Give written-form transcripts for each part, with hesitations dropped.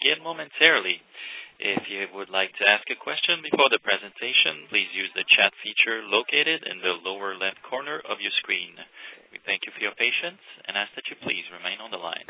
begin momentarily. If you would like to ask a question before the presentation, please use the chat feature located in the lower left corner of your screen. We thank you for your patience and ask that you please remain on the line.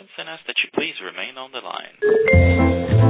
patience and ask that you please remain on the line.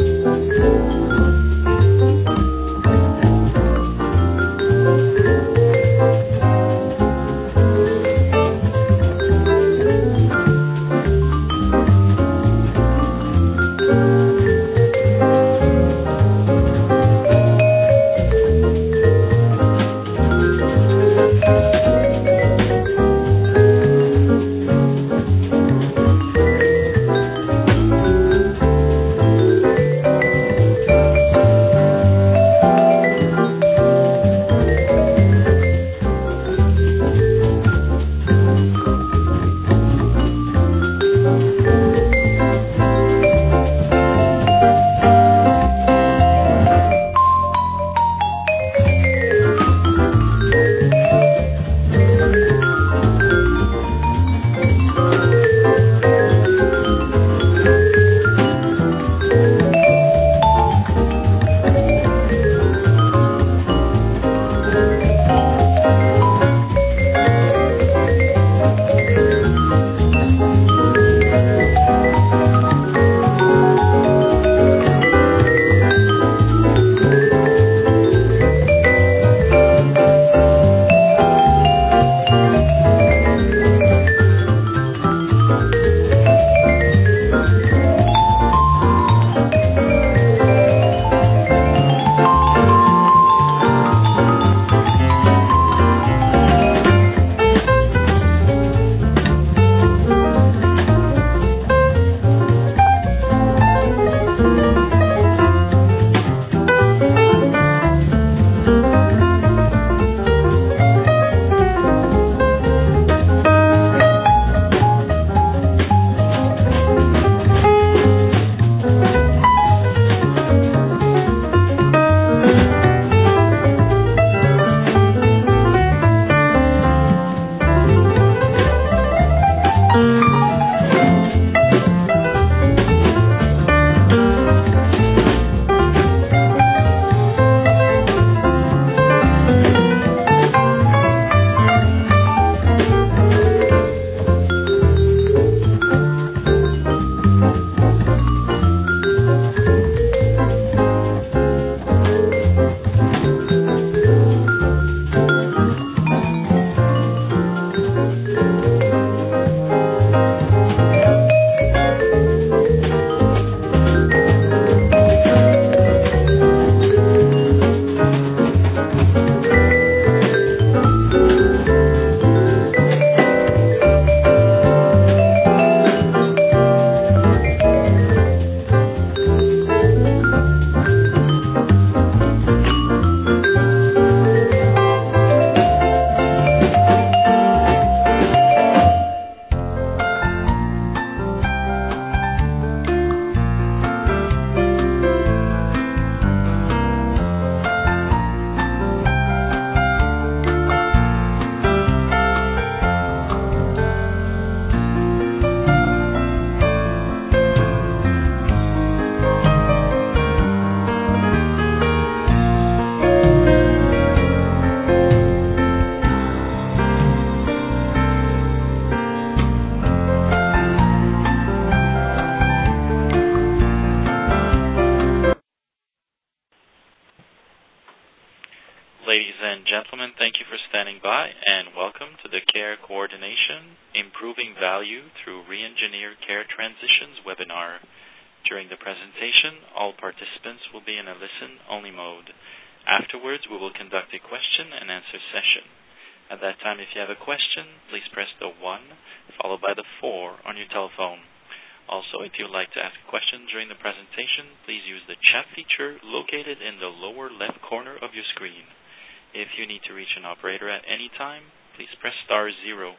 Ladies and gentlemen, thank you for standing by and welcome to the Care Coordination, Improving Value Through Re-Engineered Care Transitions webinar. During the presentation, all participants will be in a listen-only mode. Afterwards, we will conduct a question-and-answer session. At that time, if you have a question, please press the 1 followed by the 4 on your telephone. Also, if you would like to ask a question during the presentation, please use the chat feature located in the lower left corner of your screen. If you need to reach an operator at any time, please press *0.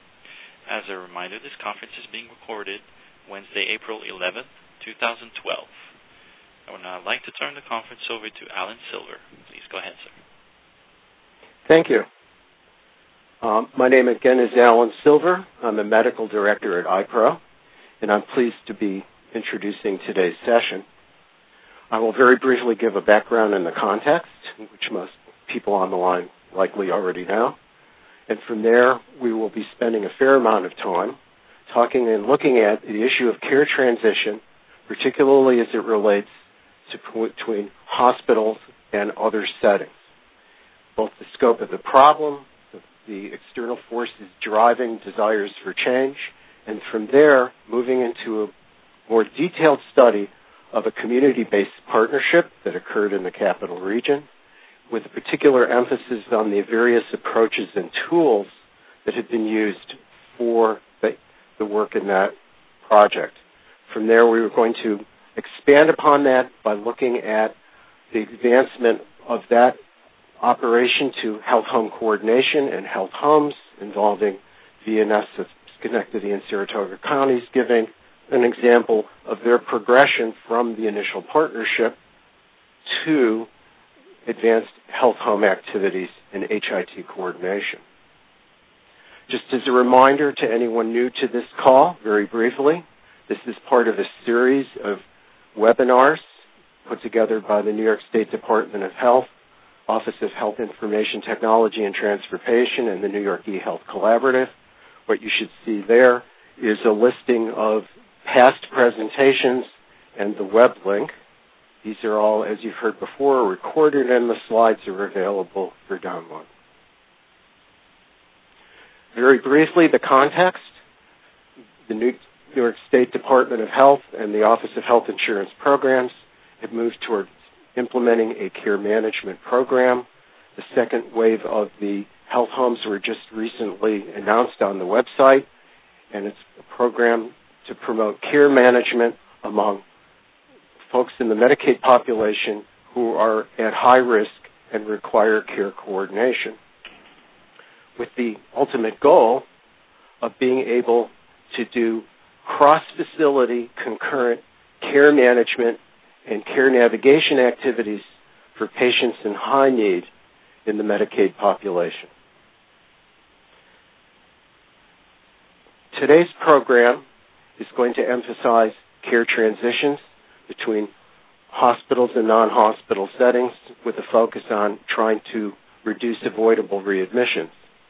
As a reminder, this conference is being recorded Wednesday, April 11th, 2012. I would now like to turn the conference over to Alan Silver. Please go ahead, sir. Thank you. My name again is Alan Silver. I'm a medical director at iPro, and I'm pleased to be introducing today's session. I will very briefly give a background and the context, which most people on the line likely already know. And from there, we will be spending a fair amount of time talking and looking at the issue of care transition, particularly as it relates to between hospitals and other settings. Both the scope of the problem, the external forces driving desires for change, and from there, moving into a more detailed study of a community-based partnership that occurred in the Capital Region, with a particular emphasis on the various approaches and tools that have been used for the work in that project. From there, we were going to expand upon that by looking at the advancement of that operation to health home coordination and health homes involving VNS of Schenectady and Saratoga counties, giving an example of their progression from the initial partnership to advanced health home activities and HIT coordination. Just as a reminder to anyone new to this call, very briefly, this is part of a series of webinars put together by the New York State Department of Health, Office of Health Information Technology and Transportation, and the New York eHealth Collaborative. What you should see there is a listing of past presentations and the web link. These are all, as you've heard before, recorded, and the slides are available for download. Very briefly, the context. The New York State Department of Health and the Office of Health Insurance Programs have moved towards implementing a care management program. The second wave of the health homes were just recently announced on the website, and it's a program to promote care management among folks in the Medicaid population who are at high risk and require care coordination, with the ultimate goal of being able to do cross-facility concurrent care management and care navigation activities for patients in high need in the Medicaid population. Today's program is going to emphasize care transitions between hospitals and non-hospital settings with a focus on trying to reduce avoidable readmissions.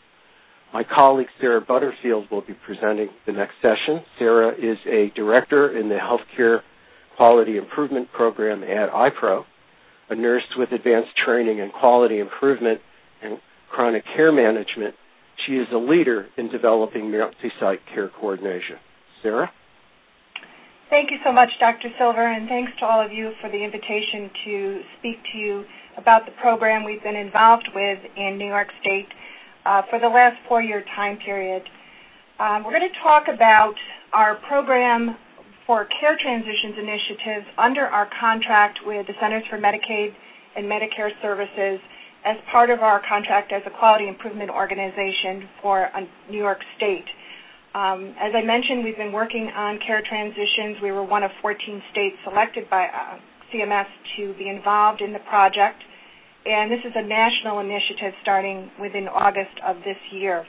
My colleague Sarah Butterfield will be presenting the next session. Sarah is a director in the Healthcare Quality Improvement Program at iPro, a nurse with advanced training in quality improvement and chronic care management. She is a leader in developing multi-site care coordination. Sarah? Thank you so much, Dr. Silver, and thanks to all of you for the invitation to speak to you about the program we've been involved with in New York State for the last 4-year time period. We're going to talk about our program for care transitions initiatives under our contract with the Centers for Medicaid and Medicare Services as part of our contract as a quality improvement organization for New York State. As I mentioned, we've been working on care transitions. We were one of 14 states selected by CMS to be involved in the project, and this is a national initiative starting within August of this year.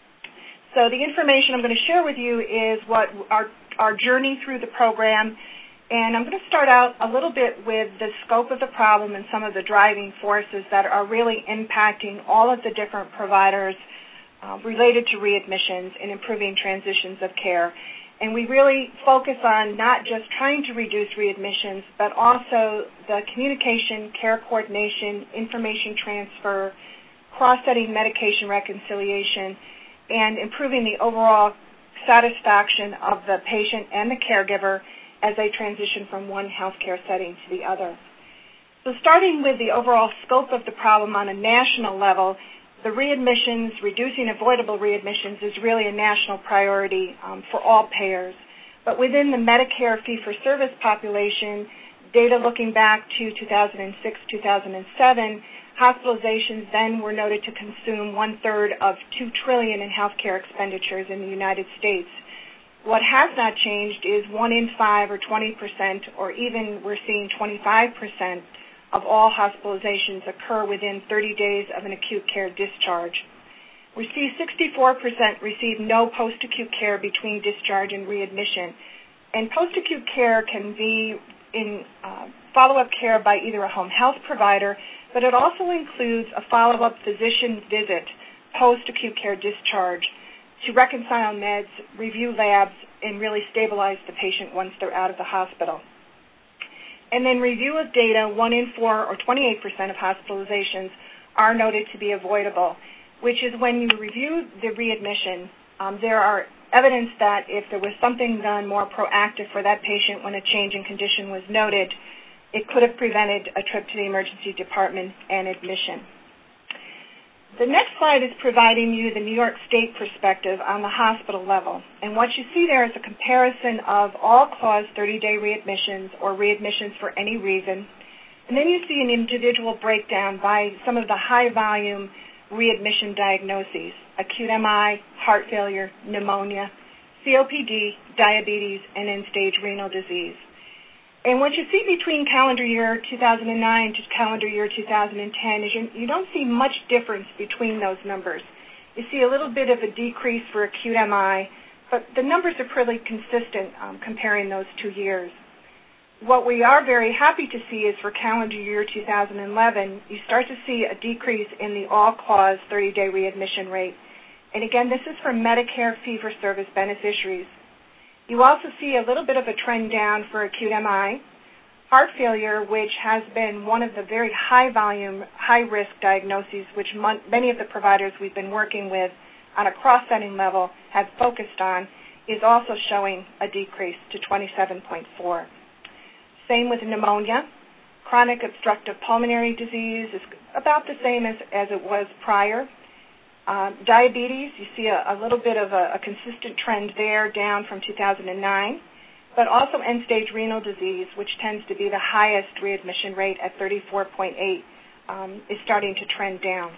So the information I'm going to share with you is what our journey through the program, and I'm going to start out a little bit with the scope of the problem and some of the driving forces that are really impacting all of the different providers related to readmissions and improving transitions of care. And we really focus on not just trying to reduce readmissions, but also the communication, care coordination, information transfer, cross-setting medication reconciliation, and improving the overall satisfaction of the patient and the caregiver as they transition from one healthcare setting to the other. So starting with the overall scope of the problem on a national level, the readmissions, reducing avoidable readmissions, is really a national priority for all payers. But within the Medicare fee-for-service population, data looking back to 2006-2007, hospitalizations then were noted to consume 1/3 of $2 trillion in healthcare expenditures in the United States. What has not changed is 1 in 5 or 20%, or even we're seeing 25% of all hospitalizations occur within 30 days of an acute care discharge. We see 64% receive no post-acute care between discharge and readmission. And post-acute care can be in follow-up care by either a home health provider, but it also includes a follow-up physician visit post-acute care discharge. to reconcile meds, review labs, and really stabilize the patient once they're out of the hospital. And then review of data, 1 in 4 or 28% of hospitalizations are noted to be avoidable, which is when you review the readmission, there are evidence that if there was something done more proactive for that patient when a change in condition was noted, it could have prevented a trip to the emergency department and admission. The next slide is providing you the New York State perspective on the hospital level. And what you see there is a comparison of all-cause 30-day readmissions or readmissions for any reason. And then you see an individual breakdown by some of the high-volume readmission diagnoses: acute MI, heart failure, pneumonia, COPD, diabetes, and end-stage renal disease. And what you see between calendar year 2009 to calendar year 2010 is you don't see much difference between those numbers. You see a little bit of a decrease for acute MI, but the numbers are pretty consistent comparing those 2 years. What we are very happy to see is for calendar year 2011, you start to see a decrease in the all-cause 30-day readmission rate. And again, this is for Medicare fee-for-service beneficiaries. You also see a little bit of a trend down for acute MI, heart failure, which has been one of the very high-volume, high-risk diagnoses which many of the providers we've been working with on a cross-setting level have focused on, is also showing a decrease to 27.4. Same with pneumonia. Chronic obstructive pulmonary disease is about the same as it was prior. Diabetes, you see a little bit of a consistent trend there, down from 2009, but also end-stage renal disease, which tends to be the highest readmission rate at 34.8, is starting to trend down.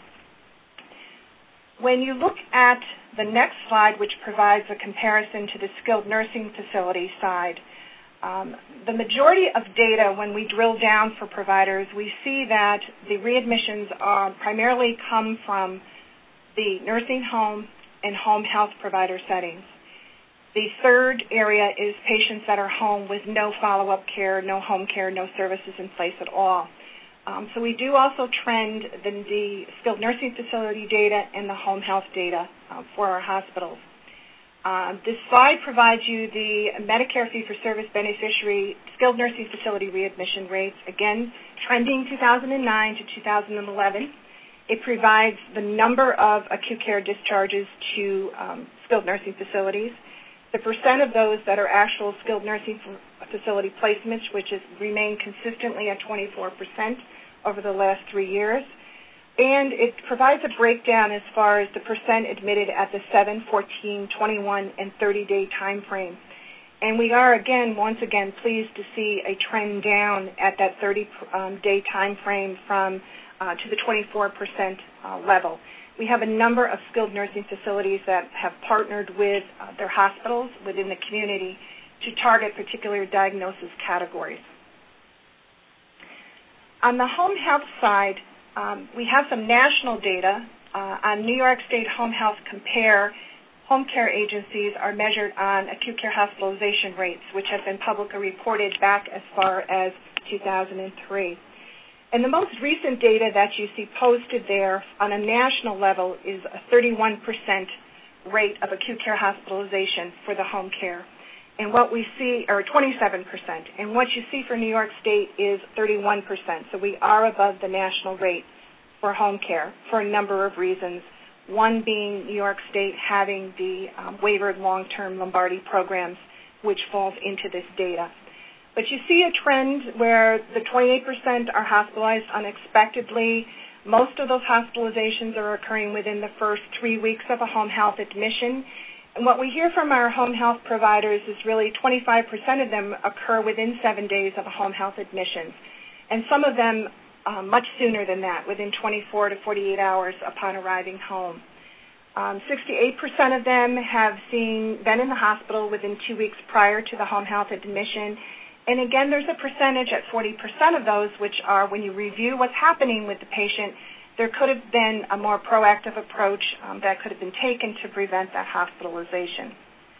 When you look at the next slide, which provides a comparison to the skilled nursing facility side, the majority of data, when we drill down for providers, we see that the readmissions primarily come from the nursing home and home health provider settings. The third area is patients that are home with no follow-up care, no home care, no services in place at all. So we do also trend the skilled nursing facility data and the home health data for our hospitals. This slide provides you the Medicare fee-for-service beneficiary skilled nursing facility readmission rates, again, trending 2009 to 2011. It provides the number of acute care discharges to skilled nursing facilities, the percent of those that are actual skilled nursing facility placements, which has remained consistently at 24% over the last 3 years, and it provides a breakdown as far as the percent admitted at the 7, 14, 21, and 30-day time frame. And we are, once again, pleased to see a trend down at that 30-day time frame from to the 24% level. We have a number of skilled nursing facilities that have partnered with their hospitals within the community to target particular diagnosis categories. On the home health side, we have some national data on New York State Home Health Compare. Home care agencies are measured on acute care hospitalization rates, which have been publicly reported back as far as 2003. And the most recent data that you see posted there on a national level is a 31% rate of acute care hospitalization for the home care. And what we see, or 27%, and what you see for New York State is 31%. So we are above the national rate for home care for a number of reasons, one being New York State having the waivered long-term Lombardi programs, which falls into this data. But you see a trend where the 28% are hospitalized unexpectedly. Most of those hospitalizations are occurring within the first 3 weeks of a home health admission. And what we hear from our home health providers is really 25% of them occur within 7 days of a home health admission. And some of them much sooner than that, within 24 to 48 hours upon arriving home. 68% of them have been in the hospital within 2 weeks prior to the home health admission. And again, there's a percentage at 40% of those which are, when you review what's happening with the patient, there could have been a more proactive approach that could have been taken to prevent that hospitalization.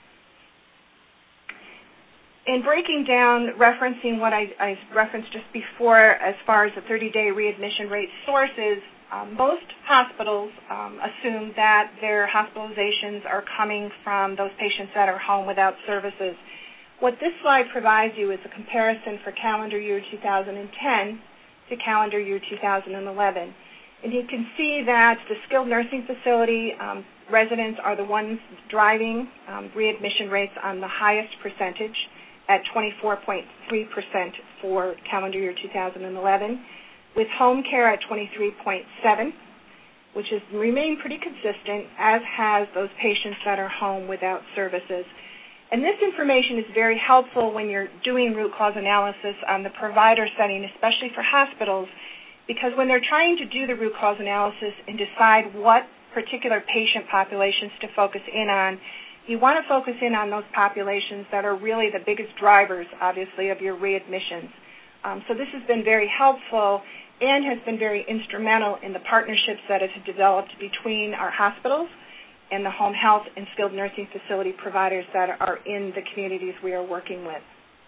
In breaking down, referencing what I referenced just before as far as the 30-day readmission rate sources, Most hospitals assume that their hospitalizations are coming from those patients that are home without services. What this slide provides you is a comparison for calendar year 2010 to calendar year 2011. And you can see that the skilled nursing facility residents are the ones driving readmission rates on the highest percentage at 24.3% for calendar year 2011, with home care at 23.7%, which has remained pretty consistent, as has those patients that are home without services. And this information is very helpful when you're doing root cause analysis on the provider setting, especially for hospitals, because when they're trying to do the root cause analysis and decide what particular patient populations to focus in on, you want to focus in on those populations that are really the biggest drivers, obviously, of your readmissions. So this has been very helpful and has been very instrumental in the partnerships that have developed between our hospitals and the home health and skilled nursing facility providers that are in the communities we are working with.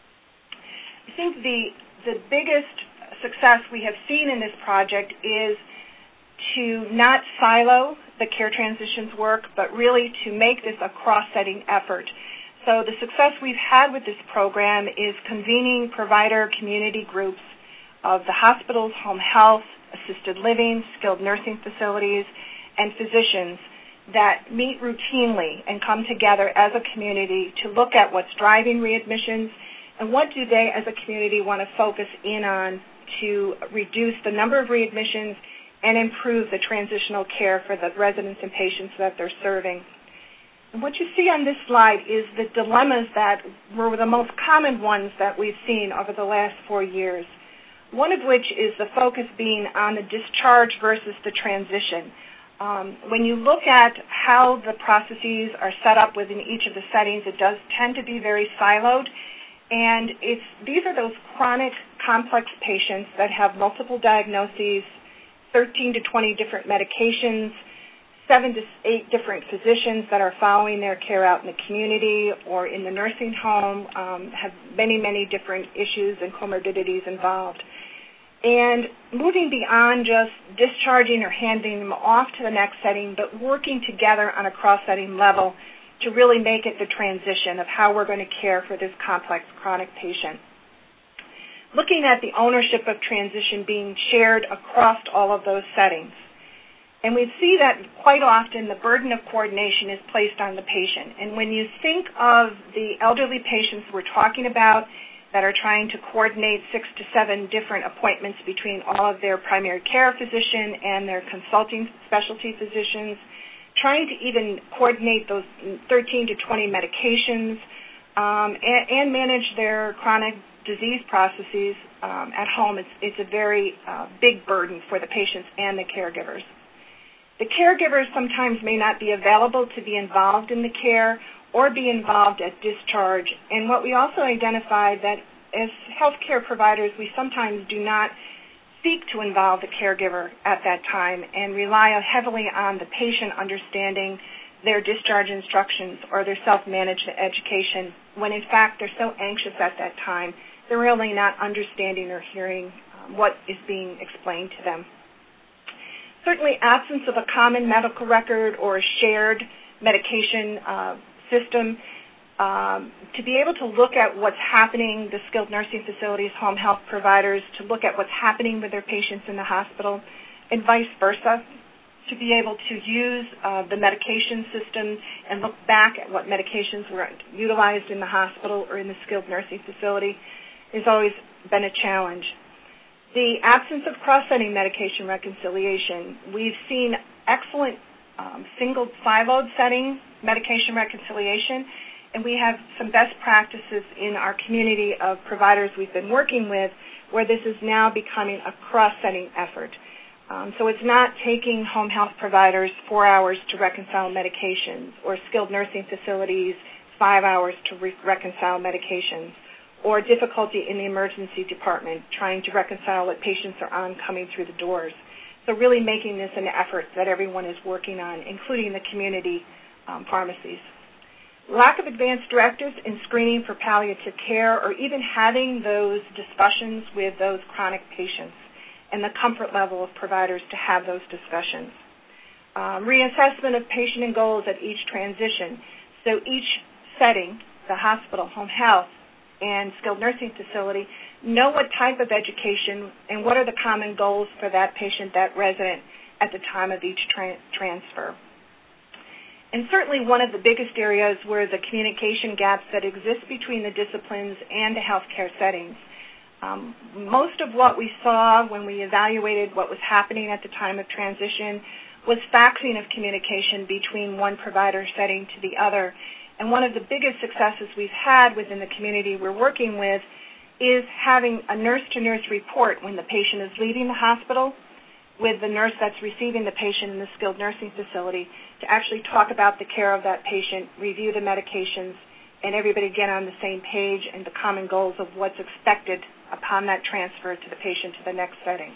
I think the biggest success we have seen in this project is to not silo the care transitions work, but really to make this a cross-setting effort. So the success we've had with this program is convening provider community groups of the hospitals, home health, assisted living, skilled nursing facilities, and physicians that meet routinely and come together as a community to look at what's driving readmissions and what do they as a community want to focus in on to reduce the number of readmissions and improve the transitional care for the residents and patients that they're serving. And what you see on this slide is the dilemmas that were the most common ones that we've seen over the last 4 years, one of which is the focus being on the discharge versus the transition. When you look at how the processes are set up within each of the settings, it does tend to be very siloed. And these are those chronic, complex patients that have multiple diagnoses, 13 to 20 different medications, 7 to 8 different physicians that are following their care out in the community or in the nursing home, have many, many different issues and comorbidities involved. And moving beyond just discharging or handing them off to the next setting, but working together on a cross-setting level to really make it the transition of how we're going to care for this complex chronic patient. Looking at the ownership of transition being shared across all of those settings. And we see that quite often the burden of coordination is placed on the patient. And when you think of the elderly patients we're talking about that are trying to coordinate 6 to 7 different appointments between all of their primary care physician and their consulting specialty physicians, trying to even coordinate those 13 to 20 medications and manage their chronic disease processes at home, it's a very big burden for the patients and the caregivers. The caregivers sometimes may not be available to be involved in the care or be involved at discharge. And what we also identified that as healthcare providers, we sometimes do not seek to involve the caregiver at that time and rely heavily on the patient understanding their discharge instructions or their self-managed education when, in fact, they're so anxious at that time, they're really not understanding or hearing what is being explained to them. Certainly, absence of a common medical record or a shared medication system, to be able to look at what's happening, the skilled nursing facilities, home health providers, to look at what's happening with their patients in the hospital, and vice versa, to be able to use the medication system and look back at what medications were utilized in the hospital or in the skilled nursing facility has always been a challenge. The absence of cross-setting medication reconciliation, we've seen excellent single siloed setting medication reconciliation, and we have some best practices in our community of providers we've been working with where this is now becoming a cross-setting effort. So it's not taking home health providers 4 hours to reconcile medications or skilled nursing facilities 5 hours to reconcile medications, or difficulty in the emergency department trying to reconcile what patients are on coming through the doors. So really making this an effort that everyone is working on, including the community pharmacies. Lack of advanced directives in screening for palliative care or even having those discussions with those chronic patients and the comfort level of providers to have those discussions. Reassessment of patient and goals at each transition. So each setting, the hospital, home health, and skilled nursing facility, know what type of education and what are the common goals for that patient, that resident, at the time of each transfer. And certainly one of the biggest areas were the communication gaps that exist between the disciplines and the healthcare settings. Most of what we saw when we evaluated what was happening at the time of transition was faxing of communication between one provider setting to the other. And one of the biggest successes we've had within the community we're working with is having a nurse-to-nurse report when the patient is leaving the hospital with the nurse that's receiving the patient in the skilled nursing facility to actually talk about the care of that patient, review the medications, and everybody get on the same page and the common goals of what's expected upon that transfer to the patient to the next setting.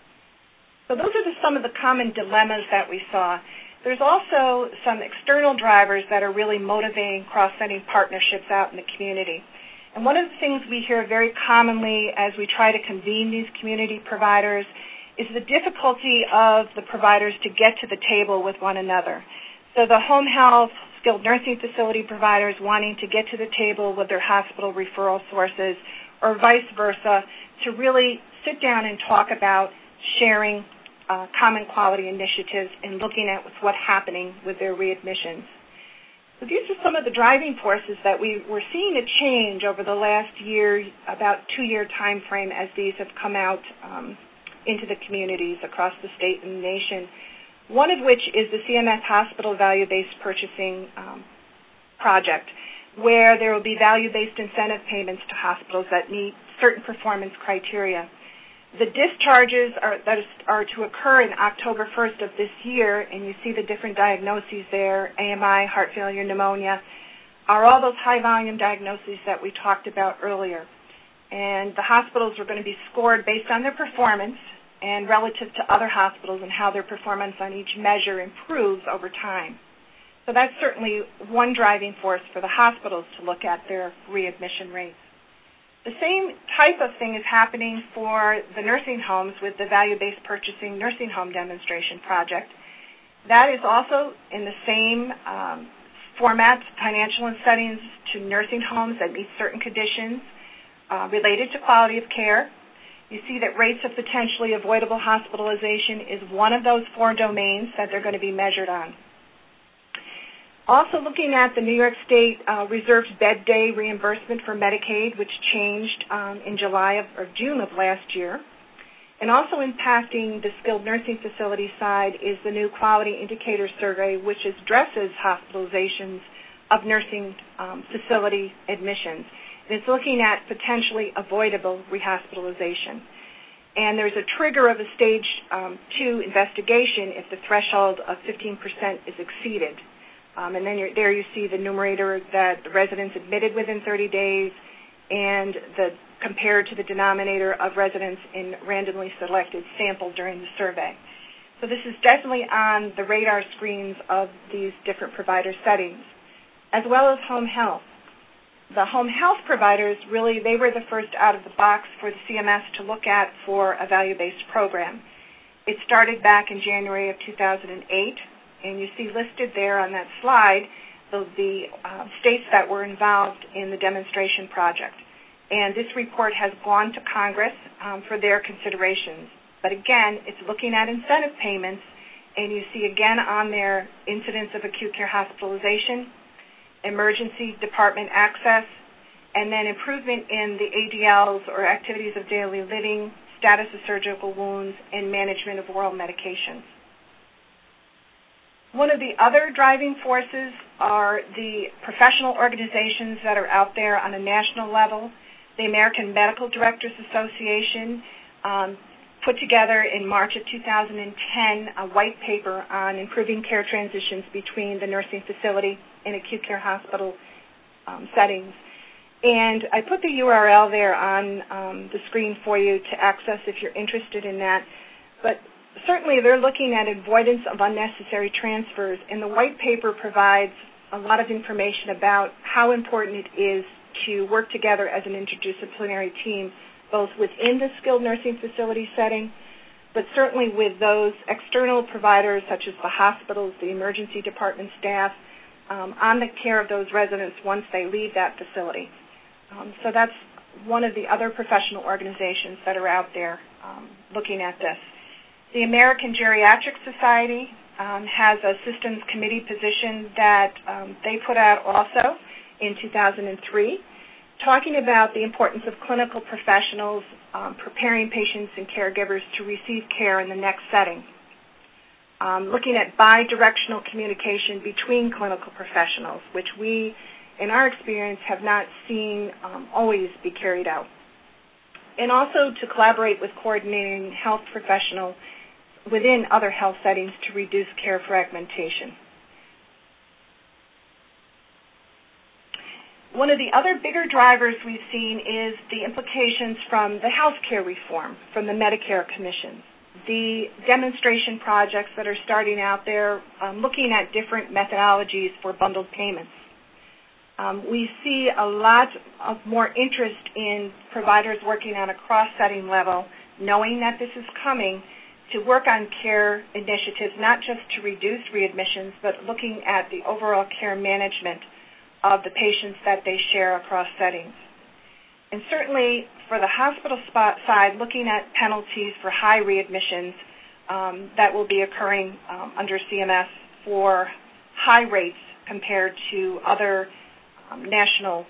So those are some of the common dilemmas that we saw. There's also some external drivers that are really motivating cross-setting partnerships out in the community. And one of the things we hear very commonly as we try to convene these community providers is the difficulty of the providers to get to the table with one another. So the home health, skilled nursing facility providers wanting to get to the table with their hospital referral sources, or vice versa, to really sit down and talk about sharing common quality initiatives and looking at what's happening with their readmissions. So these are some of the driving forces that we're seeing a change over the last year, about 2-year time frame as these have come out into the communities across the state and the nation, one of which is the CMS Hospital Value-Based Purchasing Project, where there will be value-based incentive payments to hospitals that meet certain performance criteria. The discharges are to occur in October 1st of this year, and you see the different diagnoses there, AMI, heart failure, pneumonia, are all those high-volume diagnoses that we talked about earlier. And the hospitals are going to be scored based on their performance and relative to other hospitals and how their performance on each measure improves over time. So that's certainly one driving force for the hospitals to look at their readmission rates. The same type of thing is happening for the nursing homes with the value-based purchasing nursing home demonstration project. That is also in the same format, financial incentives to nursing homes that meet certain conditions related to quality of care. You see that rates of potentially avoidable hospitalization is one of those 4 domains that they're going to be measured on. Also looking at the New York State reserved bed day reimbursement for Medicaid, which changed in June of last year. And also impacting the skilled nursing facility side is the new quality indicator survey, which addresses hospitalizations of nursing facility admissions. And it's looking at potentially avoidable rehospitalization. And there's a trigger of a stage 2 investigation if the threshold of 15% is exceeded. And then there you see the numerator that the residents admitted within 30 days and compared to the denominator of residents in randomly selected sample during the survey. So this is definitely on the radar screens of these different provider settings, as well as home health. The home health providers, really, they were the first out of the box for the CMS to look at for a value-based program. It started back in January of 2008. And you see listed there on that slide the states that were involved in the demonstration project. And this report has gone to Congress for their considerations. But again, it's looking at incentive payments, and you see again on there incidents of acute care hospitalization, emergency department access, and then improvement in the ADLs or activities of daily living, status of surgical wounds, and management of oral medications. One of the other driving forces are the professional organizations that are out there on a national level. The American Medical Directors Association put together in March of 2010 a white paper on improving care transitions between the nursing facility and acute care hospital settings. And I put the URL there on the screen for you to access if you're interested in that. But certainly they're looking at avoidance of unnecessary transfers, and the white paper provides a lot of information about how important it is to work together as an interdisciplinary team, both within the skilled nursing facility setting, but certainly with those external providers such as the hospitals, the emergency department staff, on the care of those residents once they leave that facility. So that's one of the other professional organizations that are out there looking at this. The American Geriatric Society has a systems committee position that they put out also in 2003, talking about the importance of clinical professionals preparing patients and caregivers to receive care in the next setting. Looking at bi-directional communication between clinical professionals, which we, in our experience, have not seen always be carried out. And also to collaborate with coordinating health professionals within other health settings to reduce care fragmentation. One of the other bigger drivers we've seen is the implications from the health care reform, from the Medicare commissions. The demonstration projects that are starting out there looking at different methodologies for bundled payments. We see a lot of more interest in providers working on a cross-setting level, knowing that this is coming, to work on care initiatives, not just to reduce readmissions, but looking at the overall care management of the patients that they share across settings. And certainly for the hospital side, looking at penalties for high readmissions that will be occurring under CMS for high rates compared to other national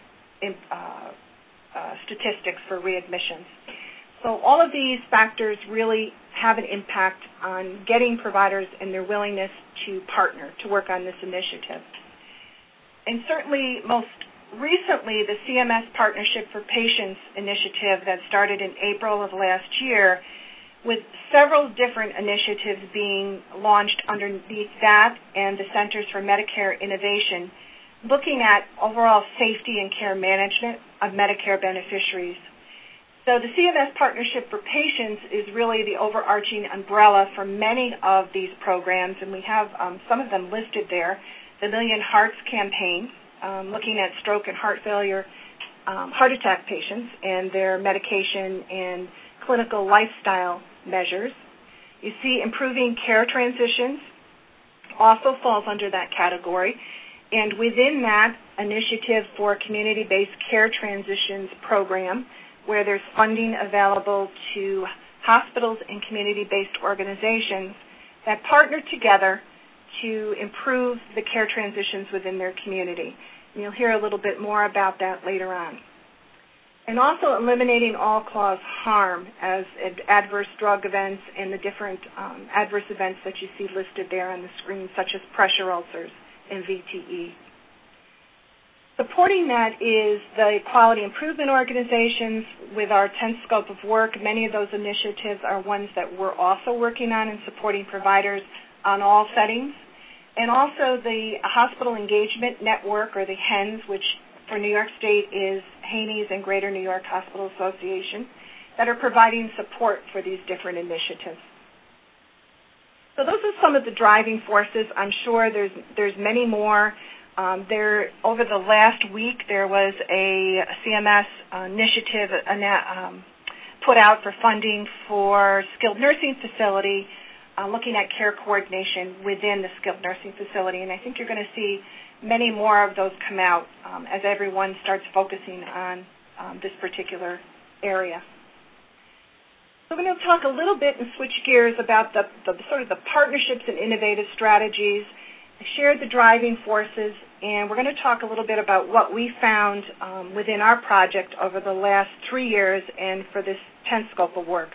statistics for readmissions. So all of these factors really have an impact on getting providers and their willingness to partner to work on this initiative. And certainly most recently, the CMS Partnership for Patients initiative that started in April of last year, with several different initiatives being launched underneath that and the Centers for Medicare Innovation, looking at overall safety and care management of Medicare beneficiaries. So the CMS Partnership for Patients is really the overarching umbrella for many of these programs, and we have some of them listed there. The Million Hearts campaign, looking at stroke and heart failure, heart attack patients and their medication and clinical lifestyle measures. You see improving care transitions also falls under that category. And within that initiative for community-based care transitions program, where there's funding available to hospitals and community-based organizations that partner together to improve the care transitions within their community. And you'll hear a little bit more about that later on. And also eliminating all-cause harm as adverse drug events and the different adverse events that you see listed there on the screen, such as pressure ulcers and VTE. Supporting that is the quality improvement organizations with our 10th scope of work. Many of those initiatives are ones that we're also working on and supporting providers on all settings. And also the Hospital Engagement Network, or the HENS, which for New York State is Haney's and Greater New York Hospital Association, that are providing support for these different initiatives. So those are some of the driving forces. I'm sure there's many more. Over the last week, there was a CMS initiative put out for funding for skilled nursing facility, looking at care coordination within the skilled nursing facility. And I think you're going to see many more of those come out as everyone starts focusing on this particular area. So we're going to talk a little bit and switch gears about the sort of the partnerships and innovative strategies. I shared the driving forces, and we're going to talk a little bit about what we found within our project over the last 3 years and for this 10th scope of work.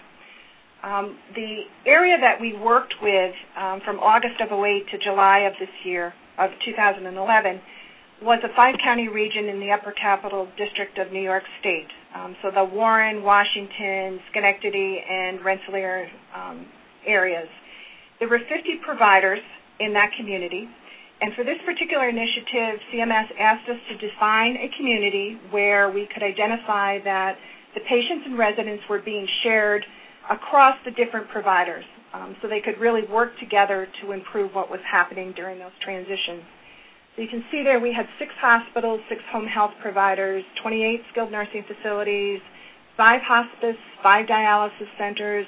The area that we worked with from August of 2008 to July of this year, of 2011, was a 5-county region in the Upper Capital District of New York State. So the Warren, Washington, Schenectady, and Rensselaer areas. There were 50 providers in that community. And for this particular initiative, CMS asked us to define a community where we could identify that the patients and residents were being shared across the different providers so they could really work together to improve what was happening during those transitions. So you can see there we had 6 hospitals, 6 home health providers, 28 skilled nursing facilities, 5 hospice, 5 dialysis centers,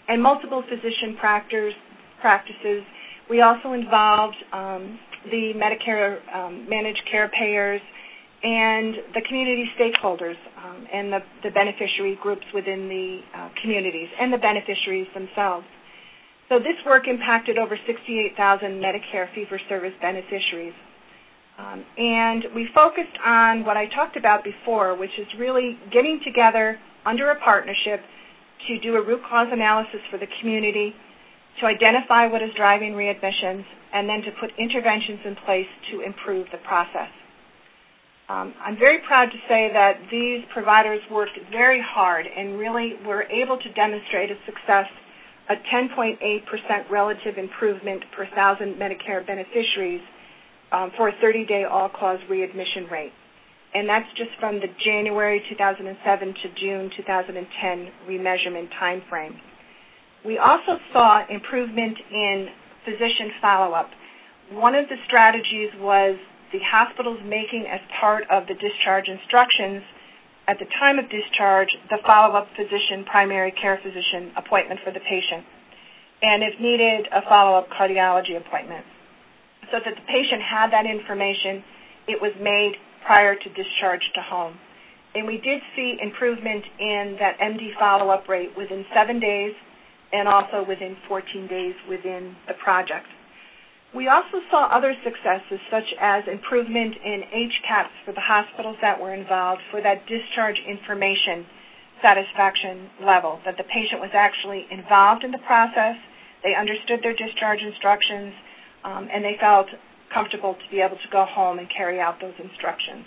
and multiple physician practices. We also involved the Medicare managed care payers and the community stakeholders and the beneficiary groups within the communities and the beneficiaries themselves. So this work impacted over 68,000 Medicare fee-for-service beneficiaries. And we focused on what I talked about before, which is really getting together under a partnership to do a root cause analysis for the community, to identify what is driving readmissions, and then to put interventions in place to improve the process. I'm very proud to say that these providers worked very hard and really were able to demonstrate a success, a 10.8% relative improvement per 1,000 Medicare beneficiaries for a 30-day all-cause readmission rate. And that's just from the January 2007 to June 2010 remeasurement time frame. We also saw improvement in physician follow-up. One of the strategies was the hospitals making as part of the discharge instructions at the time of discharge the follow-up physician, primary care physician appointment for the patient, and if needed, a follow-up cardiology appointment, so that the patient had that information. It was made prior to discharge to home. And we did see improvement in that MD follow-up rate within 7 days and also within 14 days within the project. We also saw other successes, such as improvement in HCAHPS for the hospitals that were involved for that discharge information satisfaction level, that the patient was actually involved in the process, they understood their discharge instructions, and they felt comfortable to be able to go home and carry out those instructions.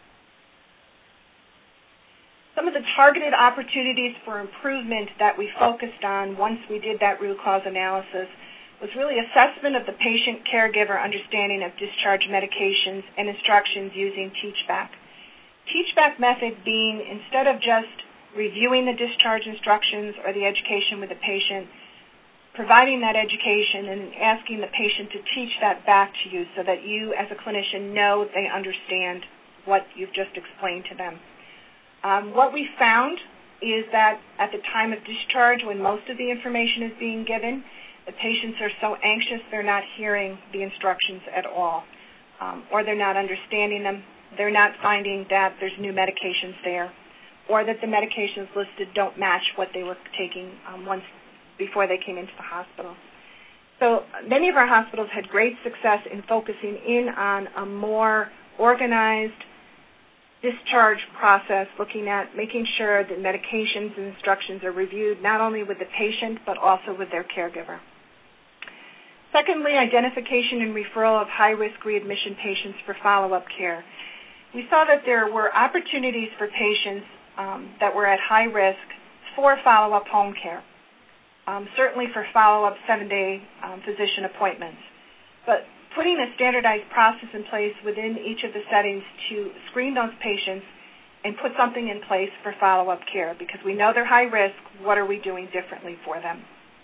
Some of the targeted opportunities for improvement that we focused on once we did that root cause analysis was really assessment of the patient caregiver understanding of discharge medications and instructions using TEACH-BACK. TEACH-BACK method being, instead of just reviewing the discharge instructions or the education with the patient, providing that education and asking the patient to teach that back to you so that you as a clinician know they understand what you've just explained to them. What we found is that at the time of discharge, when most of the information is being given, the patients are so anxious they're not hearing the instructions at all, or they're not understanding them. They're not finding that there's new medications there, or that the medications listed don't match what they were taking once before they came into the hospital. So many of our hospitals had great success in focusing in on a more organized discharge process, looking at making sure that medications and instructions are reviewed not only with the patient but also with their caregiver. Secondly, identification and referral of high-risk readmission patients for follow-up care. We saw that there were opportunities for patients that were at high risk for follow-up home care, certainly for follow-up 7-day physician appointments. But putting a standardized process in place within each of the settings to screen those patients and put something in place for follow-up care, because we know they're high risk. What are we doing differently for them?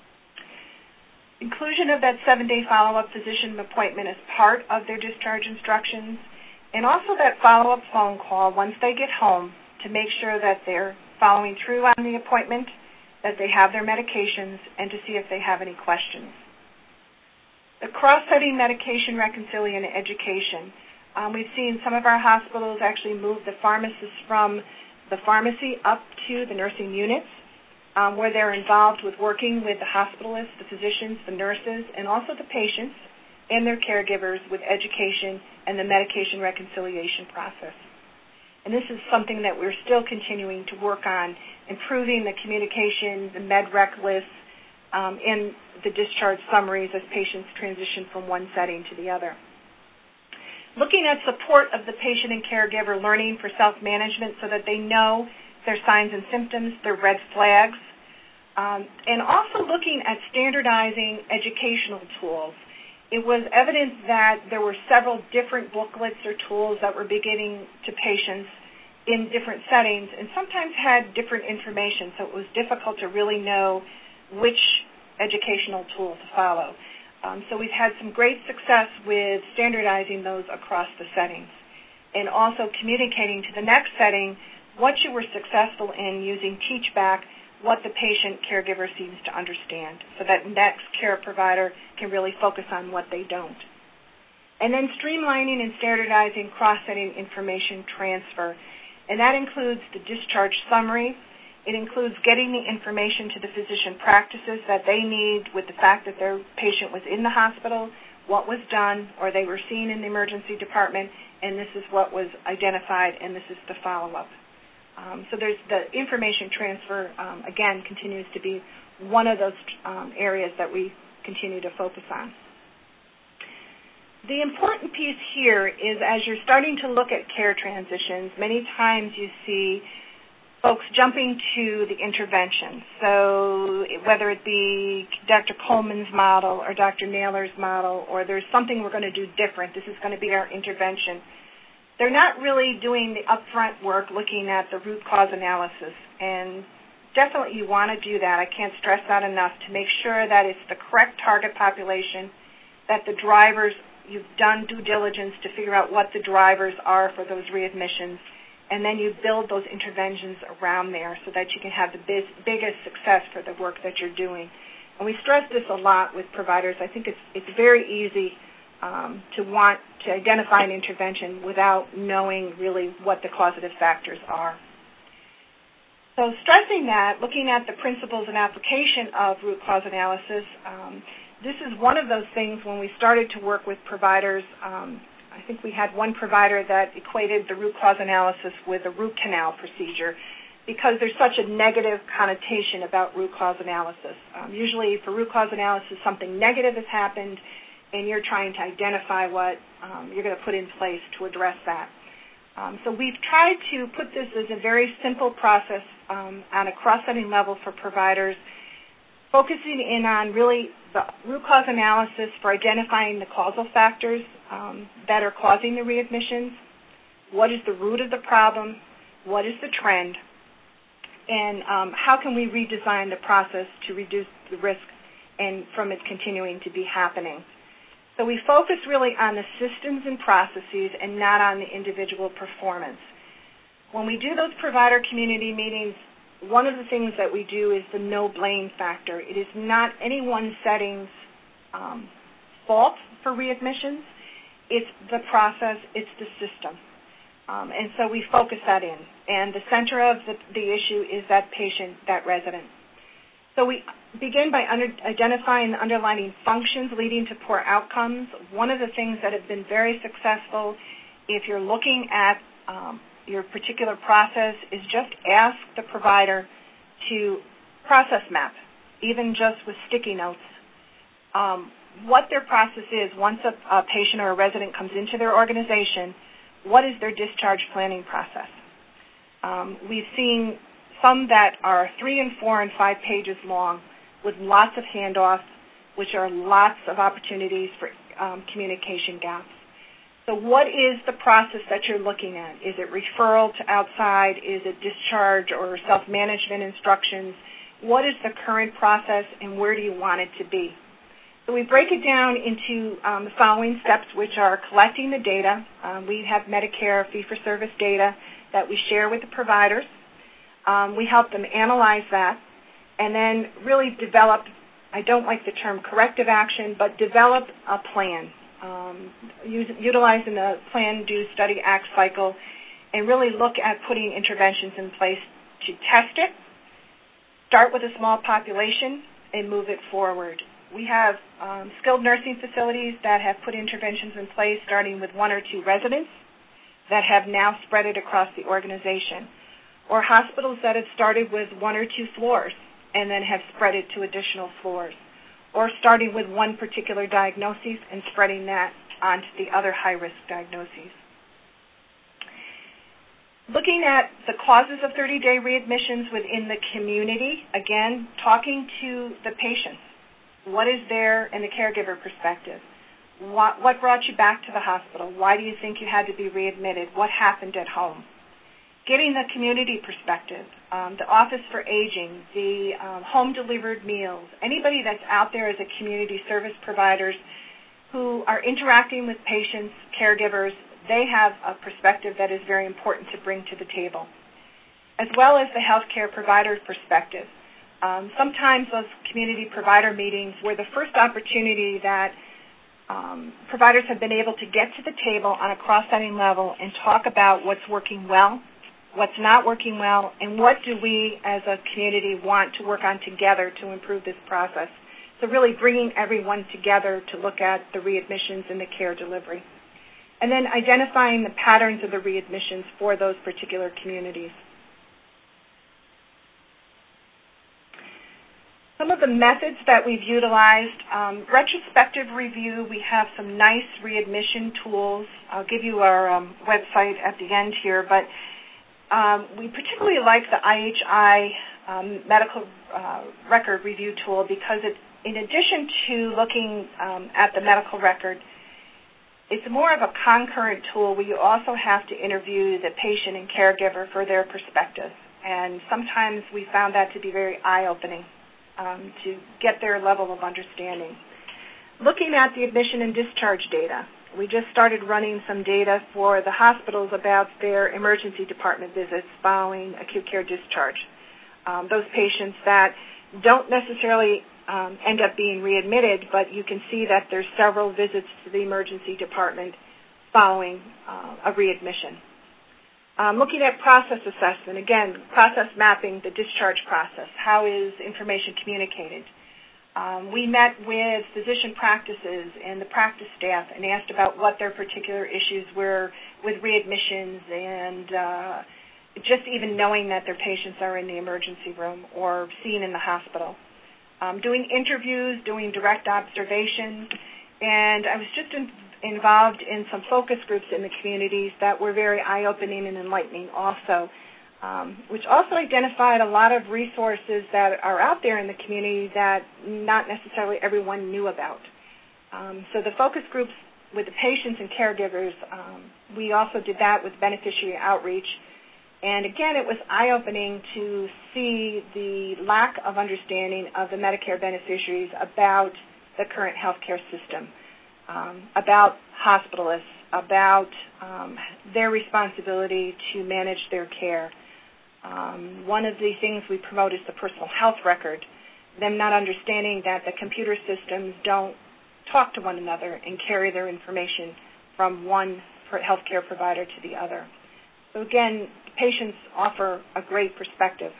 Inclusion of that 7-day follow-up physician appointment as part of their discharge instructions, and also that follow-up phone call once they get home to make sure that they're following through on the appointment, that they have their medications, and to see if they have any questions. The cross-setting medication reconciliation and education. We've seen some of our hospitals actually move the pharmacists from the pharmacy up to the nursing units, where they're involved with working with the hospitalists, the physicians, the nurses, and also the patients and their caregivers with education and the medication reconciliation process. And this is something that we're still continuing to work on, improving the communication, the med-rec lists, and the discharge summaries as patients transition from one setting to the other. Looking at support of the patient and caregiver learning for self-management so that they know their signs and symptoms, their red flags, and also looking at standardizing educational tools. It was evident that there were several different booklets or tools that were beginning to patients in different settings and sometimes had different information, so it was difficult to really know which educational tool to follow. So we've had some great success with standardizing those across the settings and also communicating to the next setting what you were successful in using TEACH-BACK what the patient caregiver seems to understand, so that next care provider can really focus on what they don't. And then streamlining and standardizing cross-setting information transfer. And that includes the discharge summary. It includes getting the information to the physician practices that they need with the fact that their patient was in the hospital, what was done, or they were seen in the emergency department, and this is what was identified, and this is the follow-up. So there's the information transfer, again, continues to be one of those areas that we continue to focus on. The important piece here is as you're starting to look at care transitions, many times you see folks jumping to the intervention. So whether it be Dr. Coleman's model or Dr. Naylor's model, or there's something we're going to do different, this is going to be our intervention. They're not really doing the upfront work looking at the root cause analysis, and definitely you want to do that. I can't stress that enough to make sure that it's the correct target population, that the drivers, you've done due diligence to figure out what the drivers are for those readmissions, and then you build those interventions around there so that you can have the biggest success for the work that you're doing. And we stress this a lot with providers. I think it's very easy to want to identify an intervention without knowing really what the causative factors are. So stressing that, looking at the principles and application of root cause analysis, this is one of those things when we started to work with providers. I think we had one provider that equated the root cause analysis with a root canal procedure because there's such a negative connotation about root cause analysis. Usually for root cause analysis, something negative has happened, and you're trying to identify what you're going to put in place to address that. So we've tried to put this as a very simple process on a cross-setting level for providers, focusing in on really the root cause analysis for identifying the causal factors that are causing the readmissions, what is the root of the problem, what is the trend, and how can we redesign the process to reduce the risk and from it continuing to be happening. So we focus really on the systems and processes and not on the individual performance. When we do those provider community meetings, one of the things that we do is the no blame factor. It is not any one setting's fault for readmissions. It's the process, it's the system. And so we focus that in. And the center of the issue is that patient, that resident. So we begin by identifying the underlying functions leading to poor outcomes. One of the things that have been very successful, if you're looking at your particular process, is just ask the provider to process map, even just with sticky notes, what their process is once a patient or a resident comes into their organization. What is their discharge planning process? We've seen some that are 3 and 4 and 5 pages long with lots of handoffs, which are lots of opportunities for communication gaps. So what is the process that you're looking at? Is it referral to outside? Is it discharge or self-management instructions? What is the current process and where do you want it to be? So we break it down into the following steps, which are collecting the data. We have Medicare fee-for-service data that we share with the providers. We help them analyze that and then really develop, I don't like the term corrective action, but develop a plan, utilizing the plan, do, study, act cycle, and really look at putting interventions in place to test it, start with a small population, and move it forward. We have skilled nursing facilities that have put interventions in place starting with 1 or 2 residents that have now spread it across the organization, or hospitals that have started with 1 or 2 floors and then have spread it to additional floors, or starting with one particular diagnosis and spreading that onto the other high-risk diagnoses. Looking at the causes of 30-day readmissions within the community, again, talking to the patients. What is there in the caregiver perspective? What brought you back to the hospital? Why do you think you had to be readmitted? What happened at home? Getting the community perspective, the Office for Aging, the home-delivered meals, anybody that's out there as a community service providers who are interacting with patients, caregivers, they have a perspective that is very important to bring to the table, as well as the healthcare provider perspective. Sometimes those community provider meetings were the first opportunity that providers have been able to get to the table on a cross-setting level and talk about what's working well, what's not working well, and what do we as a community want to work on together to improve this process. So really bringing everyone together to look at the readmissions and the care delivery. And then identifying the patterns of the readmissions for those particular communities. Some of the methods that we've utilized, retrospective review, we have some nice readmission tools. I'll give you our website at the end here, but we particularly like the IHI medical record review tool because it's, in addition to looking at the medical record, it's more of a concurrent tool where you also have to interview the patient and caregiver for their perspective. And sometimes we found that to be very eye-opening to get their level of understanding. Looking at the admission and discharge data, we just started running some data for the hospitals about their emergency department visits following acute care discharge. Those patients that don't necessarily end up being readmitted, but you can see that there's several visits to the emergency department following a readmission. Looking at process assessment, again, process mapping, the discharge process. How is information communicated? We met with physician practices and the practice staff and asked about what their particular issues were with readmissions and just even knowing that their patients are in the emergency room or seen in the hospital. Doing interviews, doing direct observation, and I was just involved in some focus groups in the communities that were very eye-opening and enlightening also, which also identified a lot of resources that are out there in the community that not necessarily everyone knew about. So the focus groups with the patients and caregivers, we also did that with beneficiary outreach. And again, it was eye-opening to see the lack of understanding of the Medicare beneficiaries about the current healthcare system, about hospitalists, about their responsibility to manage their care. One of the things we promote is the personal health record, them not understanding that the computer systems don't talk to one another and carry their information from one healthcare provider to the other. So again, patients offer a great perspective.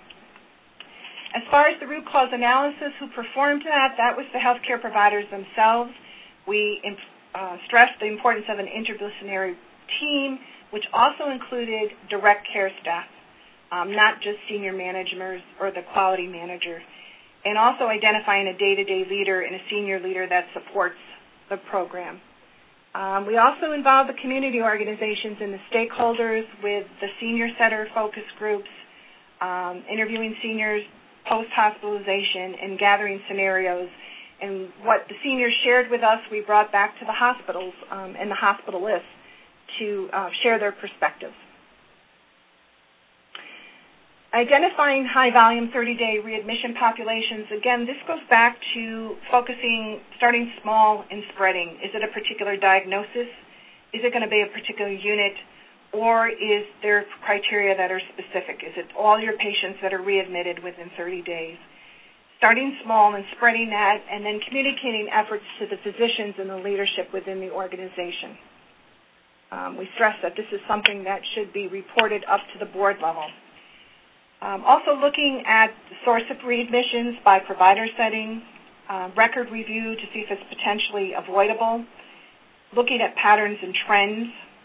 As far as the root cause analysis, who performed that was the healthcare providers themselves. We stressed the importance of an interdisciplinary team, which also included direct care staff, not just senior managers or the quality manager, and also identifying a day-to-day leader and a senior leader that supports the program. We also involved the community organizations and the stakeholders with the senior center focus groups, interviewing seniors post-hospitalization and gathering scenarios. And what the seniors shared with us, we brought back to the hospitals and the hospitalists to share their perspectives. Identifying high-volume 30-day readmission populations, again, this goes back to starting small and spreading. Is it a particular diagnosis? Is it going to be a particular unit? Or is there criteria that are specific? Is it all your patients that are readmitted within 30 days? Starting small and spreading that, and then communicating efforts to the physicians and the leadership within the organization. We stress that this is something that should be reported up to the board level. Also looking at the source of readmissions by provider setting, record review to see if it's potentially avoidable, looking at patterns and trends.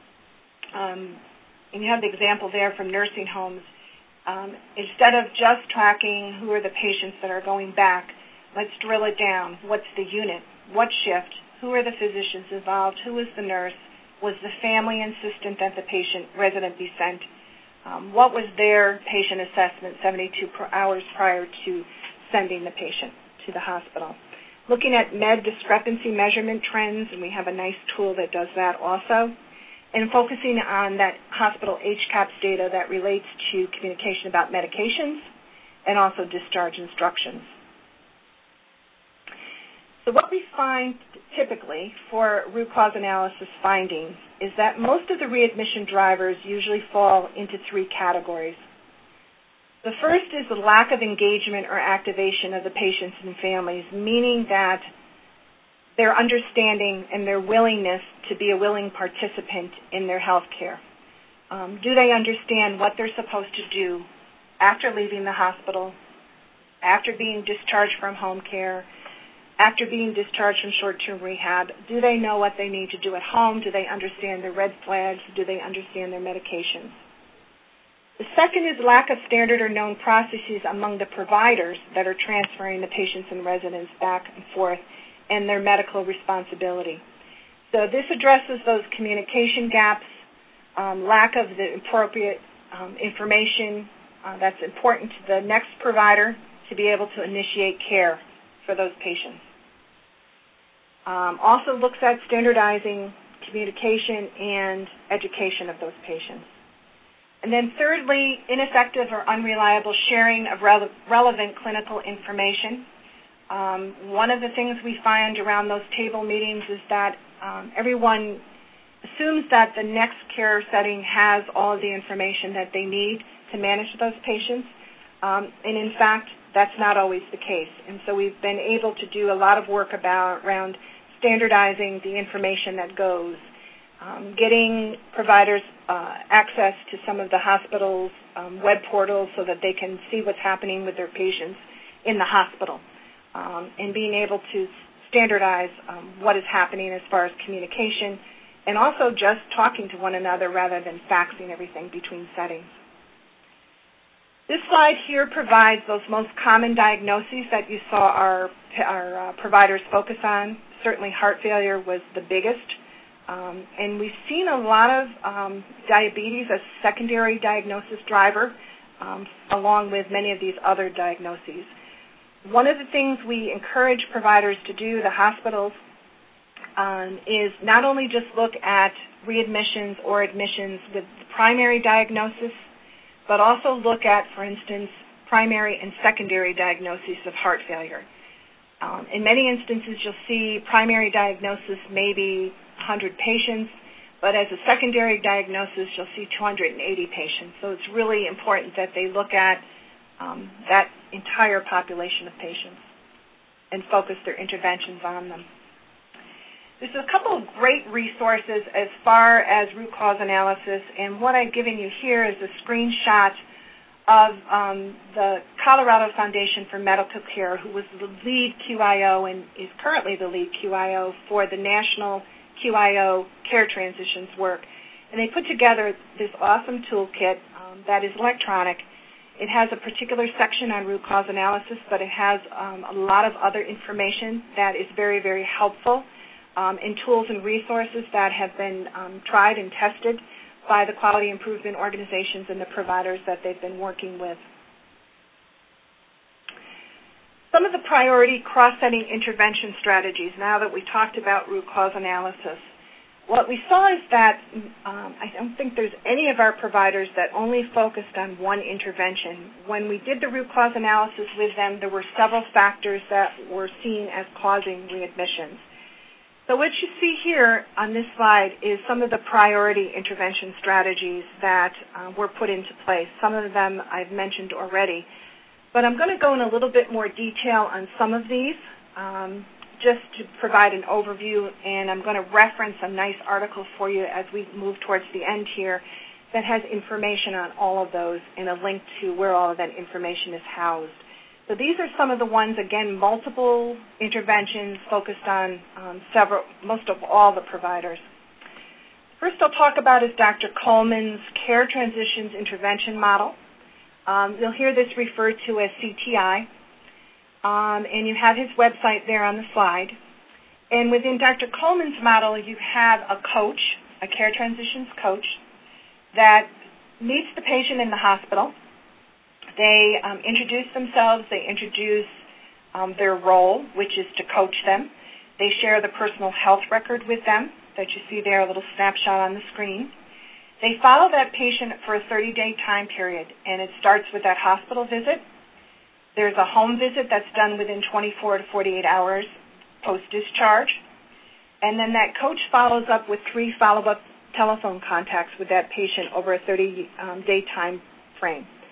And you have the example there from nursing homes. Instead of just tracking who are the patients that are going back, let's drill it down. What's the unit? What shift? Who are the physicians involved? Who is the nurse? Was the family insistent that the resident be sent? What was their patient assessment 72 hours prior to sending the patient to the hospital? Looking at med discrepancy measurement trends, and we have a nice tool that does that also, and focusing on that hospital HCAHPS data that relates to communication about medications and also discharge instructions. So what we find typically for root cause analysis findings is that most of the readmission drivers usually fall into three categories. The first is the lack of engagement or activation of the patients and families, meaning that their understanding and their willingness to be a willing participant in their health care. Do they understand what they're supposed to do after leaving the hospital, after being discharged from home care, after being discharged from short-term rehab? Do they know what they need to do at home? Do they understand their red flags? Do they understand their medications? The second is lack of standard or known processes among the providers that are transferring the patients and residents back and forth and their medical responsibility. So this addresses those communication gaps, lack of the appropriate information that's important to the next provider to be able to initiate care for those patients. Also looks at standardizing communication and education of those patients. And then thirdly, ineffective or unreliable sharing of relevant clinical information. One of the things we find around those table meetings is that everyone assumes that the next care setting has all of the information that they need to manage those patients. And in fact, that's not always the case. And so we've been able to do a lot of work around standardizing the information that goes, getting providers access to some of the hospital's web portals so that they can see what's happening with their patients in the hospital, and being able to standardize what is happening as far as communication, and also just talking to one another rather than faxing everything between settings. This slide here provides those most common diagnoses that you saw our providers focus on. Certainly heart failure was the biggest. And we've seen a lot of diabetes as secondary diagnosis driver, along with many of these other diagnoses. One of the things we encourage providers to do, the hospitals, is not only just look at readmissions or admissions with the primary diagnosis, but also look at, for instance, primary and secondary diagnoses of heart failure. In many instances, you'll see primary diagnosis maybe 100 patients, but as a secondary diagnosis, you'll see 280 patients. So it's really important that they look at that entire population of patients and focus their interventions on them. There's a couple of great resources as far as root cause analysis, and what I'm giving you here is a screenshot of the Colorado Foundation for Medical Care, who was the lead QIO and is currently the lead QIO for the National QIO Care Transitions work. And they put together this awesome toolkit that is electronic. It has a particular section on root cause analysis, but it has a lot of other information that is very, very helpful, and tools and resources that have been tried and tested by the quality improvement organizations and the providers that they've been working with. Some of the priority cross-setting intervention strategies, now that we talked about root cause analysis. What we saw is that I don't think there's any of our providers that only focused on one intervention. When we did the root cause analysis with them, there were several factors that were seen as causing readmissions. So what you see here on this slide is some of the priority intervention strategies that were put into place. Some of them I've mentioned already. But I'm going to go in a little bit more detail on some of these just to provide an overview, and I'm going to reference a nice article for you as we move towards the end here that has information on all of those and a link to where all of that information is housed. So these are some of the ones, again, multiple interventions focused on most of all the providers. First I'll talk about is Dr. Coleman's Care Transitions Intervention Model. You'll hear this referred to as CTI, and you have his website there on the slide. And within Dr. Coleman's model, you have a coach, a care transitions coach, that meets the patient in the hospital. They introduce themselves. They introduce their role, which is to coach them. They share the personal health record with them that you see there, a little snapshot on the screen. They follow that patient for a 30-day time period, and it starts with that hospital visit. There's a home visit that's done within 24 to 48 hours post-discharge. And then that coach follows up with 3 follow-up telephone contacts with that patient over a 30-day time frame.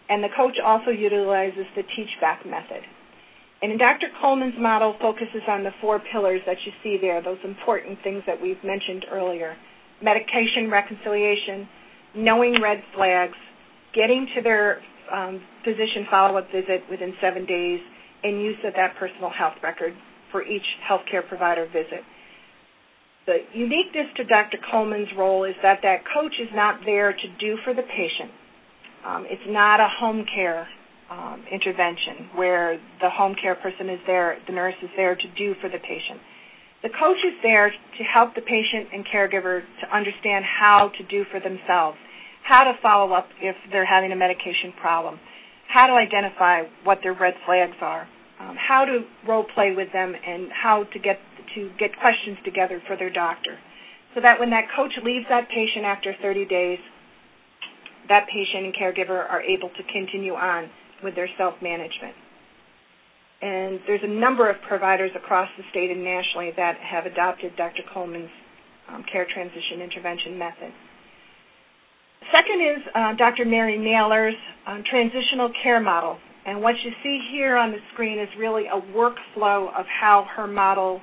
And the coach also utilizes the teach-back method. And Dr. Coleman's model focuses on the 4 pillars that you see there, those important things that we've mentioned earlier: medication reconciliation, knowing red flags, getting to their physician follow-up visit within 7 days, and use of that personal health record for each healthcare provider visit. The uniqueness to Dr. Coleman's role is that coach is not there to do for the patient. It's not a home care intervention where the home care person is there, the nurse is there to do for the patient. The coach is there to help the patient and caregiver to understand how to do for themselves, how to follow up if they're having a medication problem, how to identify what their red flags are, how to role play with them, and how to get questions together for their doctor, so that when that coach leaves that patient after 30 days, that patient and caregiver are able to continue on with their self-management. And there's a number of providers across the state and nationally that have adopted Dr. Coleman's care transition intervention method. Second is Dr. Mary Naylor's transitional care model. And what you see here on the screen is really a workflow of how her model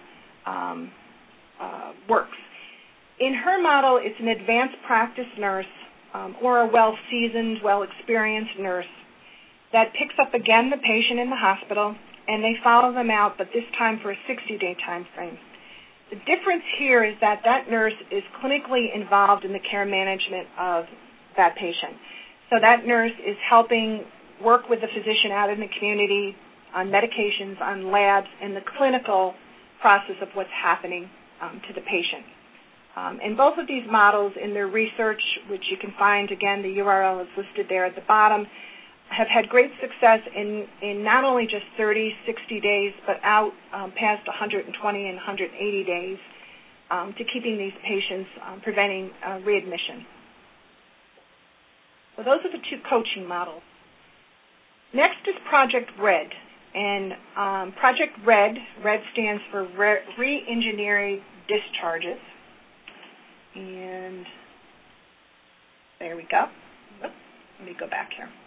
works. In her model, it's an advanced practice nurse or a well-seasoned, well-experienced nurse that picks up again the patient in the hospital, and they follow them out, but this time for a 60-day time frame. The difference here is that nurse is clinically involved in the care management of that patient. So that nurse is helping work with the physician out in the community on medications, on labs, and the clinical process of what's happening to the patient. And both of these models in their research, which you can find, again, the URL is listed there at the bottom, have had great success in not only just 30, 60 days, but out past 120 and 180 days to keeping these patients preventing readmission. So those are the 2 coaching models. Next is Project RED. And Project RED stands for Re-Engineering Discharges. And there we go. Oops, let me go back here.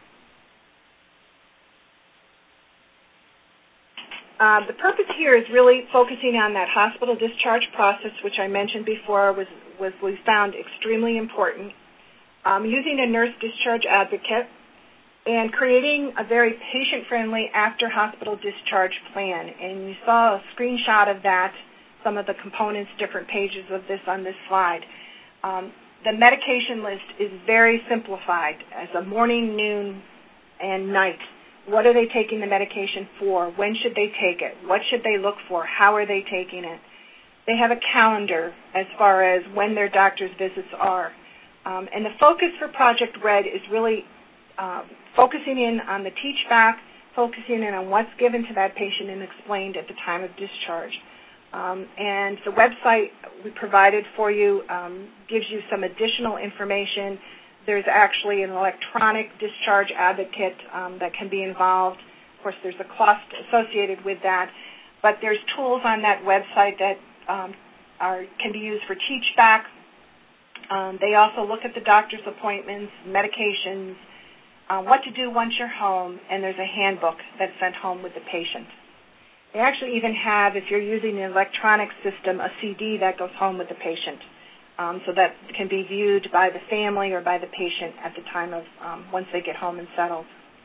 The purpose here is really focusing on that hospital discharge process, which I mentioned before we found extremely important, using a nurse discharge advocate, and creating a very patient-friendly after-hospital discharge plan. And you saw a screenshot of that, some of the components, different pages of this on this slide. The medication list is very simplified as a morning, noon, and night. What are they taking the medication for? When should they take it? What should they look for? How are they taking it? They have a calendar as far as when their doctor's visits are. And the focus for Project RED is really focusing in on the teach-back, focusing in on what's given to that patient and explained at the time of discharge. And the website we provided for you gives you some additional information. There's actually an electronic discharge advocate that can be involved. Of course, there's a cost associated with that, but there's tools on that website that can be used for teach-back. They also look at the doctor's appointments, medications, what to do once you're home, and there's a handbook that's sent home with the patient. They actually even have, if you're using an electronic system, a CD that goes home with the patient, so that can be viewed by the family or by the patient at the time of once they get home and settled.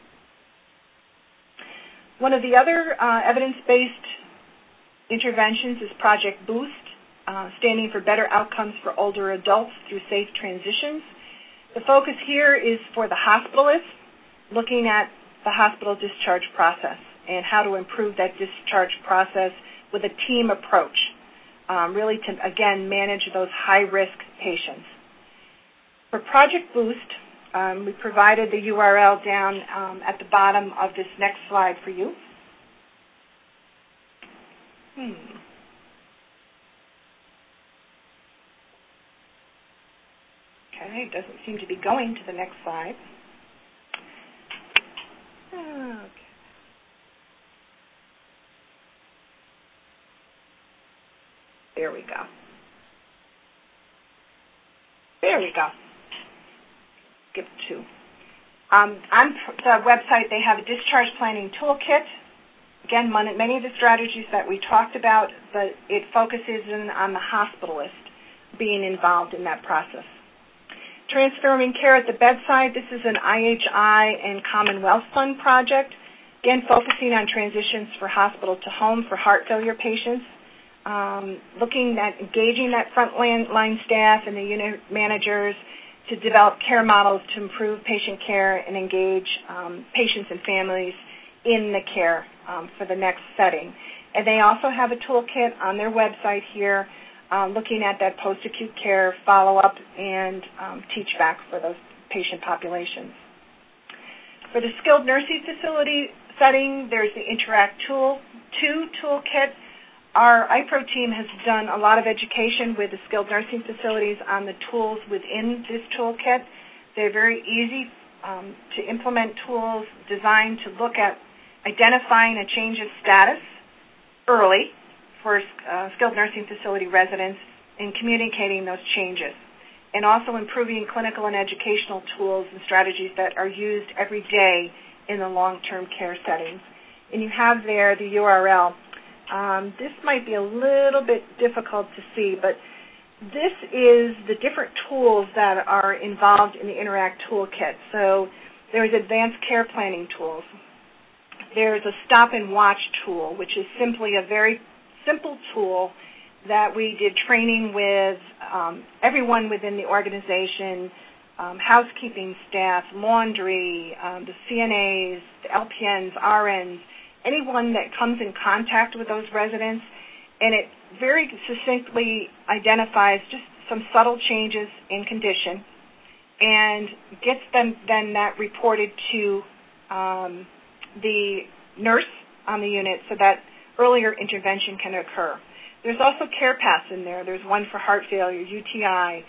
One of the other evidence-based interventions is Project Boost, standing for Better Outcomes for Older Adults Through Safe Transitions. The focus here is for the hospitalist, looking at the hospital discharge process and how to improve that discharge process with a team approach, really to, again, manage those high-risk patients. For Project Boost, we provided the URL down at the bottom of this next slide for you. Okay, it doesn't seem to be going to the next slide. Okay. There we go. There we go. Skip 2. On the website, they have a discharge planning toolkit. Again, many of the strategies that we talked about, but it focuses on the hospitalist being involved in that process. Transforming Care at the Bedside, this is an IHI and Commonwealth Fund project, again focusing on transitions for hospital to home for heart failure patients, looking at engaging that frontline staff and the unit managers to develop care models to improve patient care and engage patients and families in the care for the next setting. And they also have a toolkit on their website here looking at that post-acute care follow-up and teach back for those patient populations. For the skilled nursing facility setting, there's the Interact 2 toolkit. Our IPRO team has done a lot of education with the skilled nursing facilities on the tools within this toolkit. They're very easy to implement tools designed to look at identifying a change of status early for skilled nursing facility residents and communicating those changes, and also improving clinical and educational tools and strategies that are used every day in the long-term care settings. And you have there the URL. This might be a little bit difficult to see, but this is the different tools that are involved in the Interact toolkit. So there's advanced care planning tools. There's a stop and watch tool, which is simply a very simple tool that we did training with everyone within the organization, housekeeping staff, laundry, the CNAs, the LPNs, RNs, anyone that comes in contact with those residents, and it very succinctly identifies just some subtle changes in condition and gets them then that reported to the nurse on the unit so that earlier intervention can occur. There's also care paths in there. There's one for heart failure, UTI,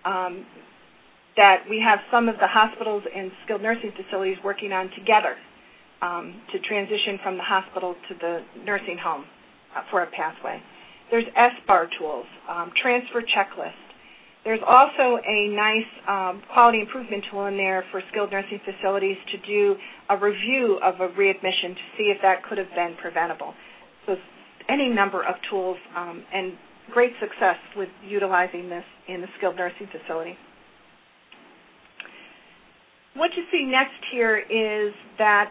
that we have some of the hospitals and skilled nursing facilities working on together to transition from the hospital to the nursing home for a pathway. There's SBAR tools, transfer checklist. There's also a nice quality improvement tool in there for skilled nursing facilities to do a review of a readmission to see if that could have been preventable. So any number of tools and great success with utilizing this in the skilled nursing facility. What you see next here is that,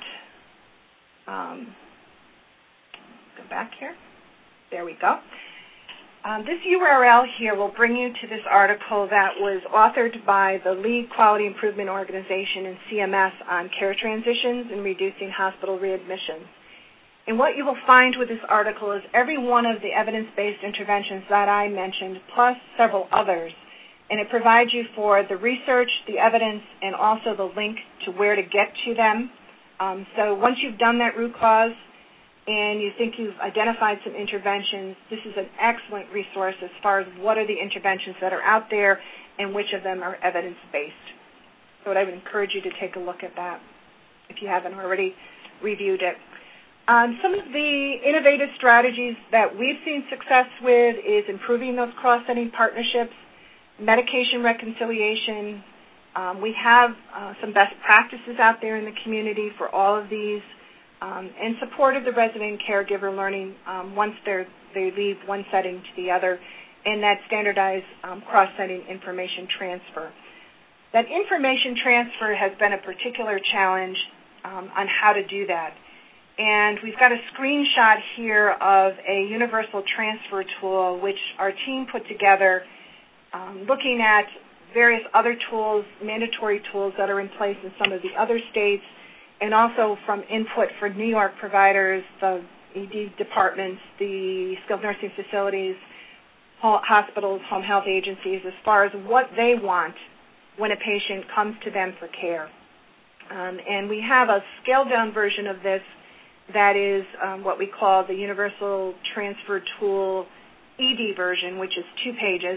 go back here. There we go. This URL here will bring you to this article that was authored by the Lead Quality Improvement Organization and CMS on care transitions and reducing hospital readmissions. And what you will find with this article is every one of the evidence-based interventions that I mentioned, plus several others. And it provides you for the research, the evidence, and also the link to where to get to them. So once you've done that root cause and you think you've identified some interventions, this is an excellent resource as far as what are the interventions that are out there and which of them are evidence-based. So I would encourage you to take a look at that if you haven't already reviewed it. Some of the innovative strategies that we've seen success with is improving those cross-setting partnerships, medication reconciliation. We have some best practices out there in the community for all of these, and support of the resident and caregiver learning once they leave one setting to the other, and that standardized cross-setting information transfer. That information transfer has been a particular challenge on how to do that. And we've got a screenshot here of a universal transfer tool which our team put together looking at various other tools, mandatory tools that are in place in some of the other states, and also from input for New York providers, the ED departments, the skilled nursing facilities, hospitals, home health agencies, as far as what they want when a patient comes to them for care. And we have a scaled-down version of this that is what we call the Universal Transfer Tool ED version, which is 2 pages,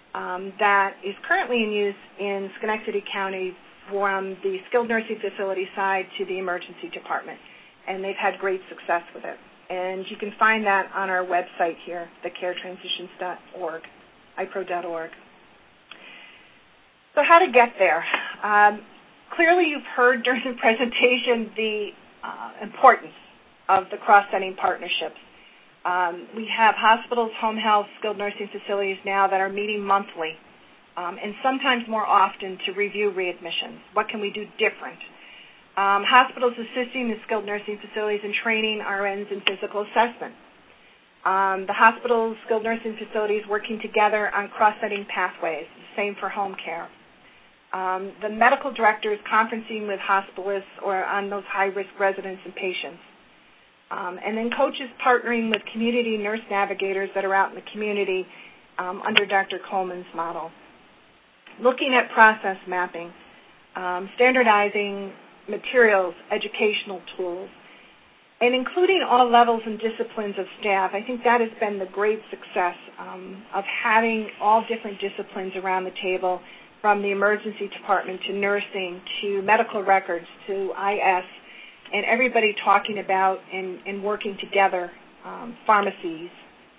that is currently in use in Schenectady County from the skilled nursing facility side to the emergency department. And they've had great success with it. And you can find that on our website here, thecaretransitions.org, ipro.org. So how to get there? clearly you've heard during the presentation the importance of the cross-setting partnerships. We have hospitals, home health, skilled nursing facilities now that are meeting monthly and sometimes more often to review readmissions. What can we do different? Hospitals assisting the skilled nursing facilities in training RNs in physical assessment. The hospitals, skilled nursing facilities working together on cross-setting pathways, same for home care. The medical directors conferencing with hospitalists or on those high-risk residents and patients. And then coaches partnering with community nurse navigators that are out in the community under Dr. Coleman's model. Looking at process mapping, standardizing materials, educational tools, and including all levels and disciplines of staff. I think that has been the great success of having all different disciplines around the table, from the emergency department to nursing to medical records to IS, and everybody talking about and working together, pharmacies,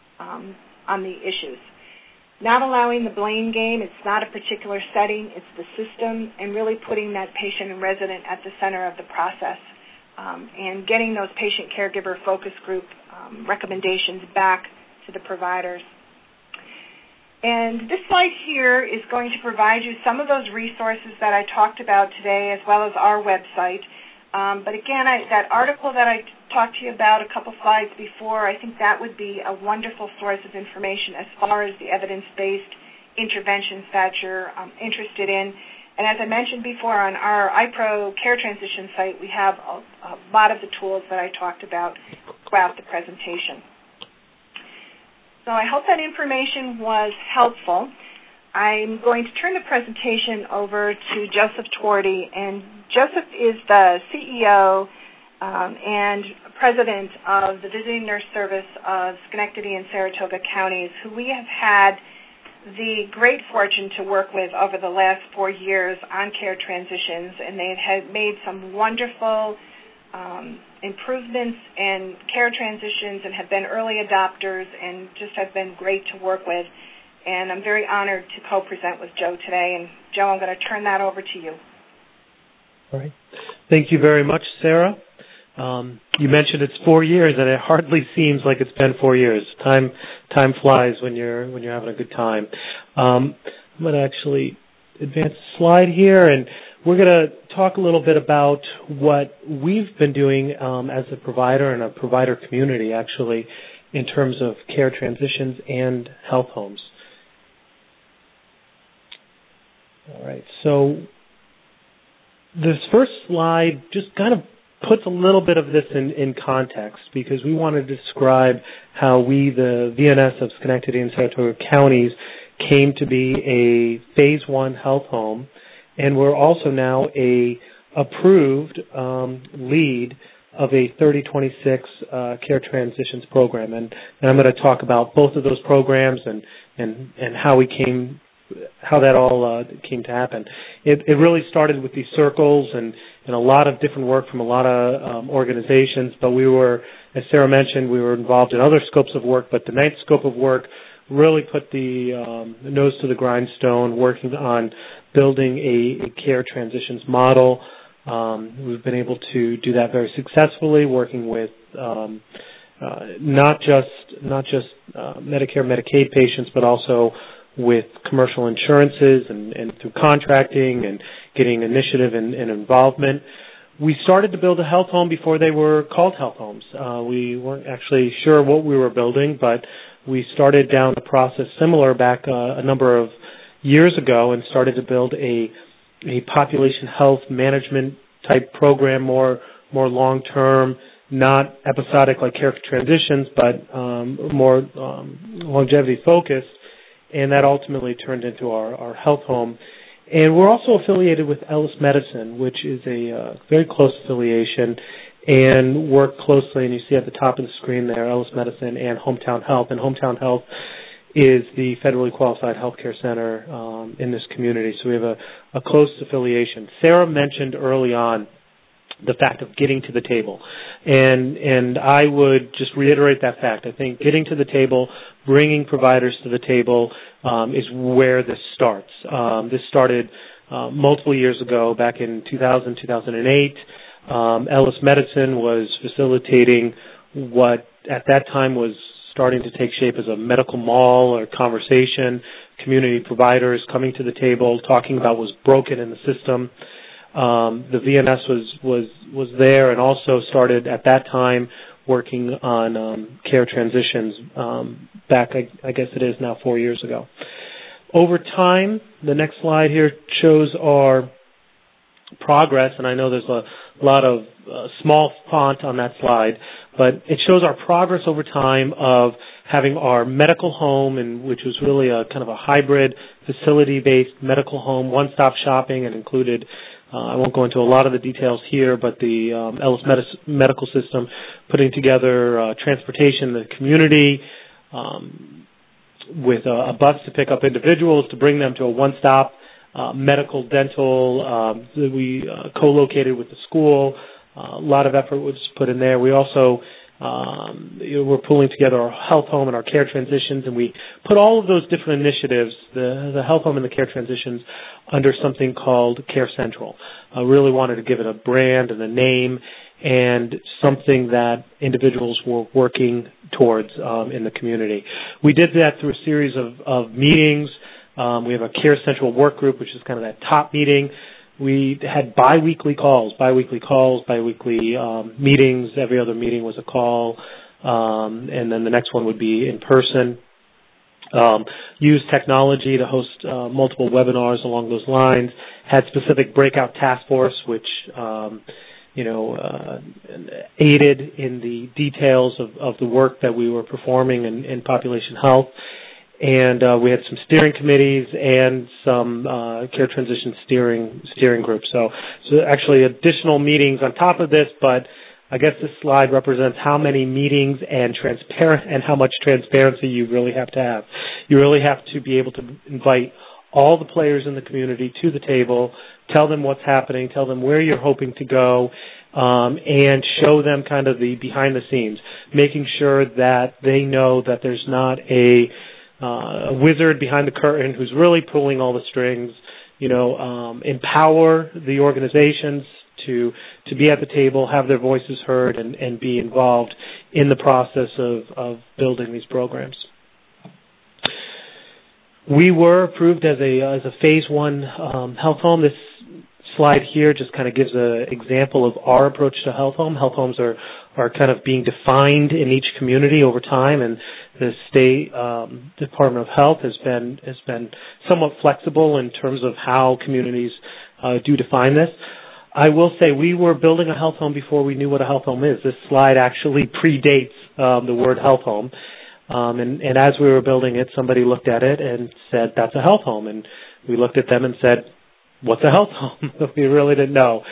on the issues. Not allowing the blame game. It's not a particular setting. It's the system, and really putting that patient and resident at the center of the process, and getting those patient caregiver focus group recommendations back to the providers. And this slide here is going to provide you some of those resources that I talked about today, as well as our website. But again, that article that I talked to you about a couple slides before, I think that would be a wonderful source of information as far as the evidence-based interventions that you're interested in. And as I mentioned before, on our iPro Care Transition site, we have a lot of the tools that I talked about throughout the presentation. So I hope that information was helpful. I'm going to turn the presentation over to Joseph Twardy, and Joseph is the CEO and president of the Visiting Nurse Service of Schenectady and Saratoga counties, who we have had the great fortune to work with over the last 4 years on care transitions, and they have made some wonderful improvements in care transitions and have been early adopters and just have been great to work with. And I'm very honored to co-present with Joe today. And Joe, I'm going to turn that over to you. All right. Thank you very much, Sarah. You mentioned it's 4 years, and it hardly seems like it's been 4 years. Time flies when you're having a good time. I'm going to actually advance the slide here, and we're going to talk a little bit about what we've been doing as a provider and a provider community, actually, in terms of care transitions and health homes. All right, so this first slide just kind of puts a little bit of this in context, because we want to describe how we, the VNS of Schenectady and Saratoga counties, came to be a Phase 1 health home, and we're also now a approved lead of a 3026 care transitions program, and I'm going to talk about both of those programs and how that all came to happen. It really started with these circles and a lot of different work from a lot of organizations, but we were, as Sarah mentioned, we were involved in other scopes of work, but the ninth scope of work really put the nose to the grindstone, working on building a care transitions model. We've been able to do that very successfully, working with not just Medicare, Medicaid patients, but also with commercial insurances and through contracting and getting initiative and involvement. We started to build a health home before they were called health homes. We weren't actually sure what we were building, but we started down the process similar back a number of years ago and started to build a population health management type program, more long-term, not episodic like care transitions, but more longevity focused. And that ultimately turned into our health home. And we're also affiliated with Ellis Medicine, which is a very close affiliation, and work closely, and you see at the top of the screen there, Ellis Medicine and Hometown Health. And Hometown Health is the federally qualified healthcare center in this community, so we have a close affiliation. Sarah mentioned early on the fact of getting to the table, and I would just reiterate that fact. I think getting to the table, bringing providers to the table is where this starts. This started multiple years ago, back in 2000, 2008. Ellis Medicine was facilitating what at that time was starting to take shape as a medical mall or conversation, community providers coming to the table, talking about what was broken in the system. The VNS was there and also started at that time working on care transitions back, I guess it is now 4 years ago. Over time, the next slide here shows our progress, and I know there's a lot of small font on that slide, but it shows our progress over time of having our medical home, and which was really a kind of a hybrid facility-based medical home, one-stop shopping, and included, I won't go into a lot of the details here, but the Ellis Medical System putting together transportation in the community with a bus to pick up individuals to bring them to a one-stop medical, dental. We co-located with the school. A lot of effort was put in there. We also we're pulling together our health home and our care transitions, and we put all of those different initiatives, the health home and the care transitions, under something called Care Central. I really wanted to give it a brand and a name and something that individuals were working towards in the community. We did that through a series of meetings. We have a Care Central work group, which is kind of that top meeting. We had biweekly meetings. Every other meeting was a call, and then the next one would be in person. Used technology to host multiple webinars along those lines. Had specific breakout task force, which aided in the details of the work that we were performing in population health. And we had some steering committees and some care transition steering groups. So actually additional meetings on top of this, but I guess this slide represents how many meetings and how much transparency you really have to have. You really have to be able to invite all the players in the community to the table, tell them what's happening, tell them where you're hoping to go, and show them kind of the behind the scenes, making sure that they know that there's not a wizard behind the curtain who's really pulling all the strings. Empower the organizations to be at the table, have their voices heard, and be involved in the process of building these programs. We were approved as a Phase 1 health home. This slide here just kind of gives an example of our approach to health home. Health homes are kind of being defined in each community over time, and the State Department of Health has been somewhat flexible in terms of how communities do define this. I will say we were building a health home before we knew what a health home is. This slide actually predates the word health home. And as we were building it, somebody looked at it and said, that's a health home. And we looked at them and said, what's a health home? We really didn't know.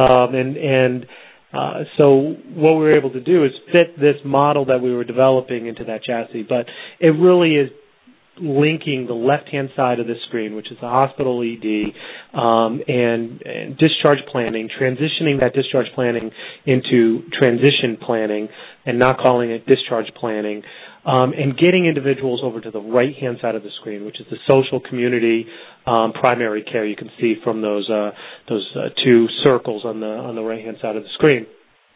So what we were able to do is fit this model that we were developing into that chassis. But it really is linking the left-hand side of the screen, which is the hospital ED, and discharge planning, transitioning that discharge planning into transition planning and not calling it discharge planning, and getting individuals over to the right-hand side of the screen, which is the social community primary care. You can see from those two circles on the right-hand side of the screen.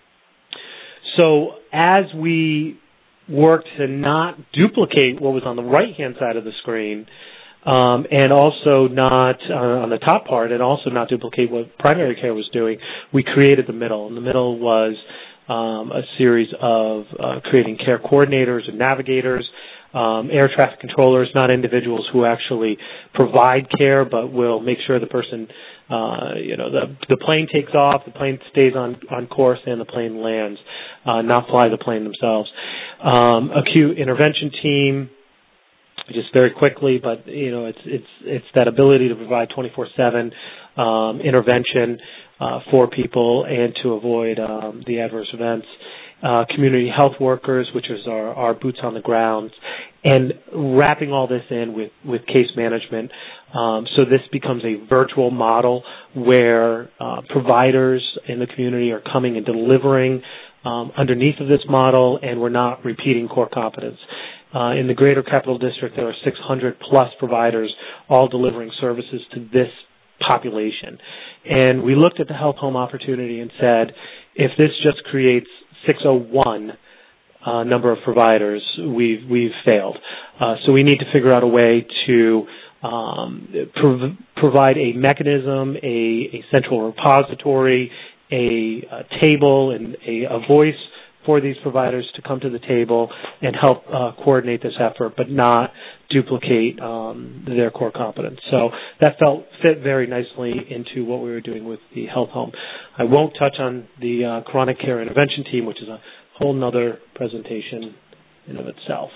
So as we work to not duplicate what was on the right-hand side of the screen, and also not on the top part, and also not duplicate what primary care was doing, we created the middle. And the middle was a series of creating care coordinators and navigators, air traffic controllers, not individuals who actually provide care, but will make sure the person, the plane takes off, the plane stays on course, and the plane lands, not fly the plane themselves. Acute intervention team, just very quickly, but it's that ability to provide 24/7 intervention for people and to avoid the adverse events. Community health workers, which is our boots on the ground, and wrapping all this in with case management. So this becomes a virtual model where providers in the community are coming and delivering underneath of this model, and we're not repeating core competence. In the Greater Capital District, there are 600 plus providers all delivering services to this population. And we looked at the health home opportunity and said, if this just creates 601 number of providers, we've failed. So we need to figure out a way to provide a mechanism, a central repository, a table, and a voice for these providers to come to the table and help coordinate this effort, but not duplicate their core competence. So that fit very nicely into what we were doing with the health home. I won't touch on the chronic care intervention team, which is a whole nother presentation in of itself.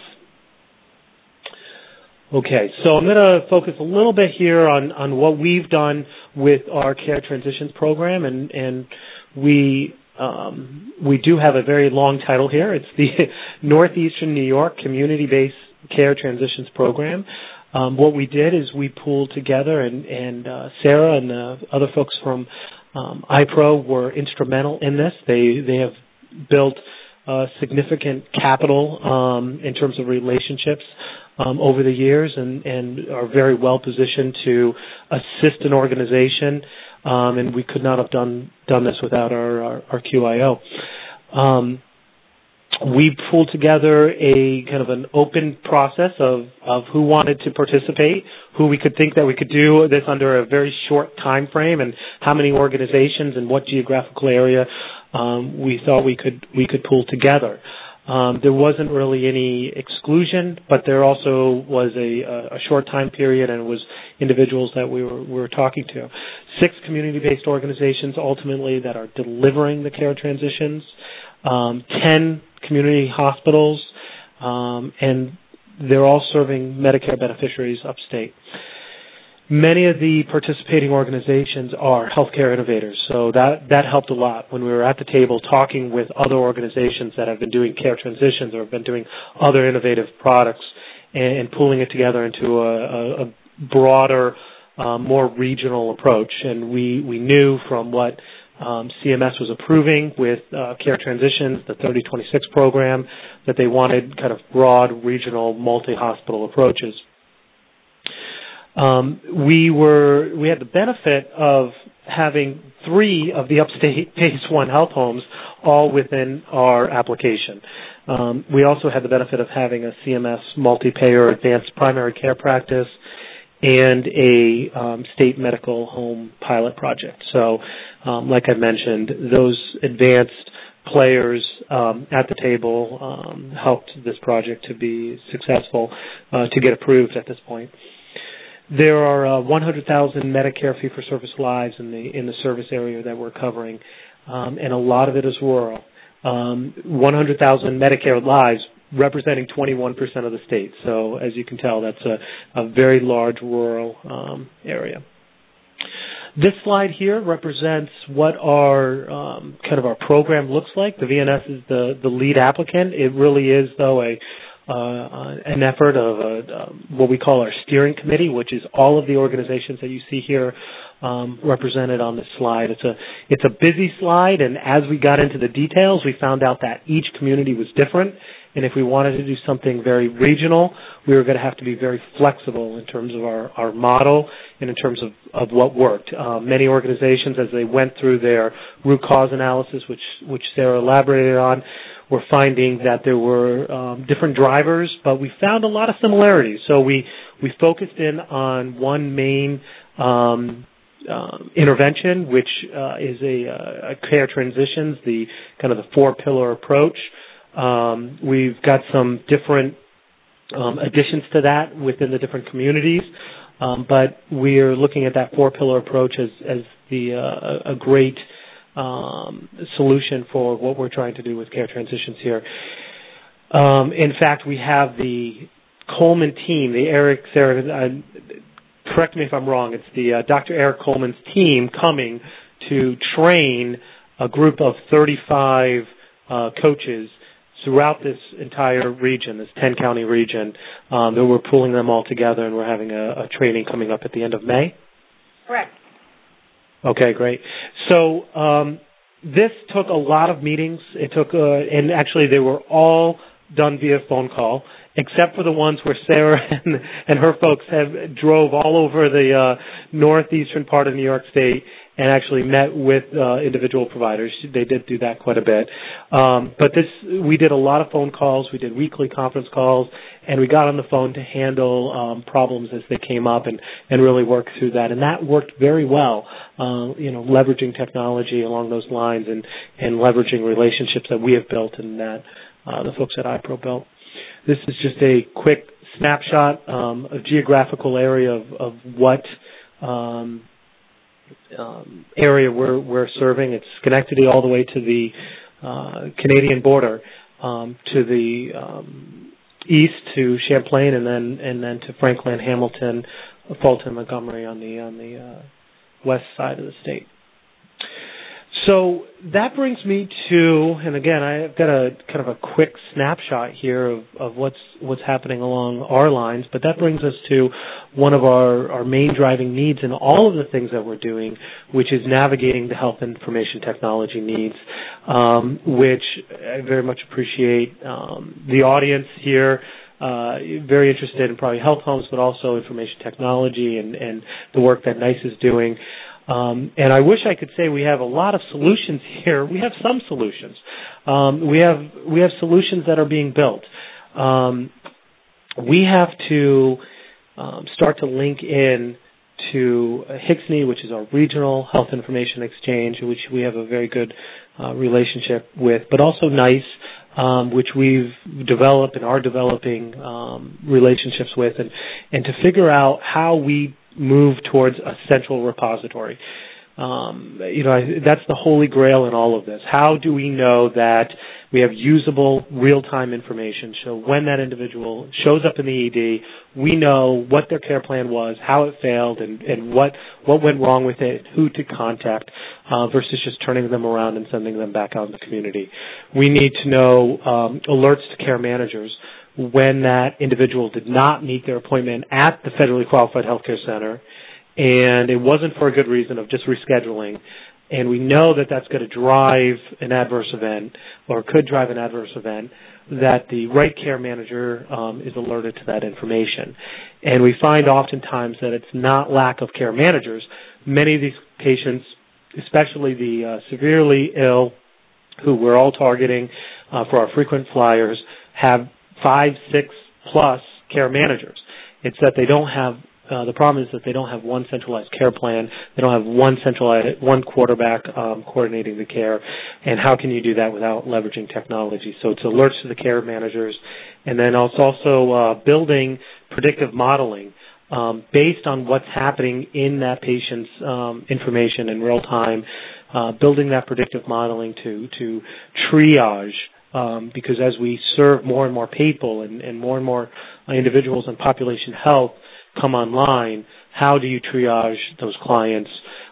Okay, so I'm going to focus a little bit here on what we've done with our care transitions program, and we do have a very long title here. It's the Northeastern New York Community-Based Care Transitions Program. What we did is we pooled together, and Sarah and the other folks from iPro were instrumental in this. They have built significant capital in terms of relationships over the years, and are very well positioned to assist an organization. And we could not have done this without our QIO. We pulled together a kind of an open process of who wanted to participate, who we could think that we could do this under a very short time frame, and how many organizations and what geographical area we thought we could pull together. There wasn't really any exclusion, but there also was a short time period, and it was individuals that we were talking to. 6 community-based organizations ultimately that are delivering the care transitions, 10 community hospitals, and they're all serving Medicare beneficiaries upstate. Many of the participating organizations are healthcare innovators, so that helped a lot when we were at the table talking with other organizations that have been doing care transitions or have been doing other innovative products and pulling it together into a broader, more regional approach. And we knew from what CMS was approving with care transitions, the 3026 program, that they wanted kind of broad, regional, multi-hospital approaches. We had the benefit of having 3 of the upstate phase 1 health homes all within our application. We also had the benefit of having a CMS multi-payer advanced primary care practice and a state medical home pilot project. So, like I mentioned, those advanced players at the table helped this project to be successful, to get approved at this point. There are 100,000 Medicare fee-for-service lives in the service area that we're covering, and a lot of it is rural. 100,000 Medicare lives representing 21% of the state. So, as you can tell, that's a very large rural area. This slide here represents what our kind of our program looks like. The VNS is the lead applicant. It really is, though, an effort of what we call our steering committee, which is all of the organizations that you see here represented on this slide. It's a busy slide, and as we got into the details, we found out that each community was different, and if we wanted to do something very regional, we were going to have to be very flexible in terms of our model and in terms of what worked. Many organizations, as they went through their root cause analysis, which Sarah elaborated on, were finding that there were different drivers, but we found a lot of similarities. So we focused in on one main intervention, which is a care transitions, the kind of the 4-pillar approach. We've got some different additions to that within the different communities, but we're looking at that 4-pillar approach as a great solution for what we're trying to do with care transitions here. In fact, we have the Coleman team, the Sarah, correct me if I'm wrong, it's the Dr. Eric Coleman's team coming to train a group of 35 coaches throughout this entire region, this 10-county region. That we're pulling them all together, and we're having a training coming up at the end of May. Correct. Okay, great. So this took a lot of meetings. It took, and actually they were all done via phone call, except for the ones where Sarah and her folks drove all over the northeastern part of New York State and actually met with individual providers. They did do that quite a bit. But we did a lot of phone calls. We did weekly conference calls, and we got on the phone to handle problems as they came up and really work through that. And that worked very well, leveraging technology along those lines and leveraging relationships that we have built and that the folks at iPro built. This is just a quick snapshot, a geographical area of what area we're serving. It's Schenectady all the way to the Canadian border, to the east to Champlain, and then to Franklin, Hamilton, Fulton, Montgomery on the west side of the state. So that brings me to, and again, I've got a kind of a quick snapshot here of what's happening along our lines, but that brings us to one of our main driving needs in all of the things that we're doing, which is navigating the health information technology needs, which I very much appreciate the audience here. Very interested in probably health homes, but also information technology and the work that NICE is doing. And I wish I could say we have a lot of solutions here. We have some solutions. We have solutions that are being built. We have to start to link in to HICSNY, which is our regional health information exchange, which we have a very good relationship with, but also NICE, which we've developed and are developing relationships with, and to figure out how we move towards a central repository. That's the holy grail in all of this. How do we know that we have usable real-time information? So when that individual shows up in the ED, we know what their care plan was, how it failed, and what went wrong with it, who to contact, versus just turning them around and sending them back out in the community. We need to know alerts to care managers when that individual did not meet their appointment at the federally qualified healthcare center, and it wasn't for a good reason of just rescheduling, and we know that that's going to drive an adverse event or could drive an adverse event, that the right care manager is alerted to that information. And we find oftentimes that it's not lack of care managers. Many of these patients, especially the severely ill, who we're all targeting for our frequent flyers, have 5, 6 plus care managers. It's that they don't have, the problem is that they don't have one centralized care plan. They don't have one quarterback coordinating the care. And how can you do that without leveraging technology? So it's alerts to the care managers. And then it's also building predictive modeling based on what's happening in that patient's information in real time, building that predictive modeling to triage. Because as we serve more and more people and more individuals in population health come online, how do you triage those clients?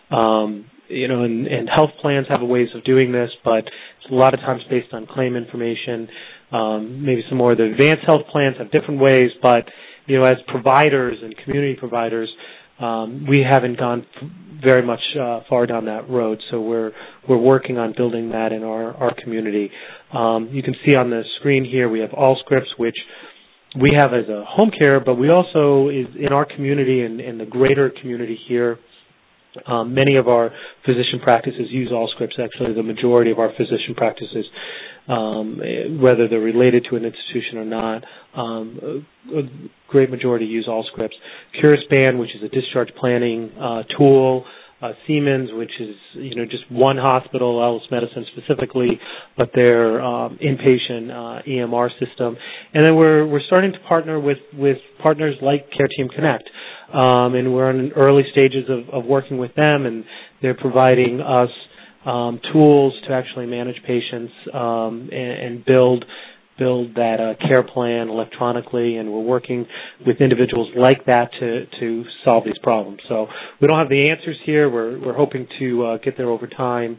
And health plans have ways of doing this, but it's a lot of times based on claim information. Maybe some more of the advanced health plans have different ways, but as providers and community providers, we haven't gone very much far down that road. So we're working on building that in our community. You can see on the screen here we have Allscripts, which we have as a home care, but we also is in our community and in the greater community here. Many of our physician practices use Allscripts. Actually, the majority of our physician practices, whether they're related to an institution or not, a great majority use Allscripts. Curispan, which is a discharge planning tool. Siemens, which is just one hospital, Ellis Medicine specifically, but their inpatient EMR system. And then we're starting to partner with partners like Care Team Connect, and we're in early stages of working with them, and they're providing us tools to actually manage patients and build that care plan electronically, and we're working with individuals like that to solve these problems. So we don't have the answers here. We're hoping to get there over time,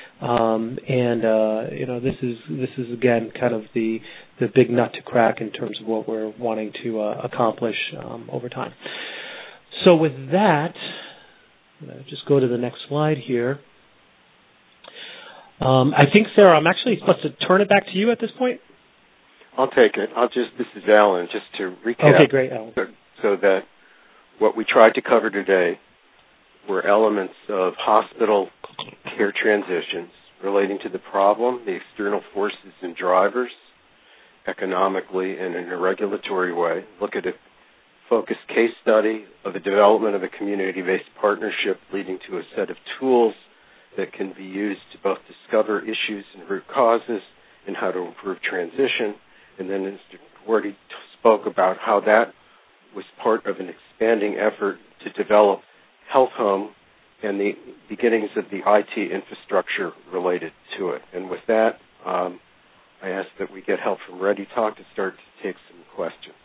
this is again kind of the big nut to crack in terms of what we're wanting to accomplish over time. So with that, just go to the next slide here. I think, Sarah, I'm actually supposed to turn it back to you at this point. I'll take it. This is Alan, just to recap. Okay, great, Alan. So that what we tried to cover today were elements of hospital care transitions relating to the problem, the external forces and drivers, economically and in a regulatory way. Look at a focused case study of the development of a community-based partnership leading to a set of tools that can be used to both discover issues and root causes and how to improve transition. And then Mr. Quarty spoke about how that was part of an expanding effort to develop Health Home and the beginnings of the IT infrastructure related to it. And with that, I ask that we get help from ReadyTalk to start to take some questions.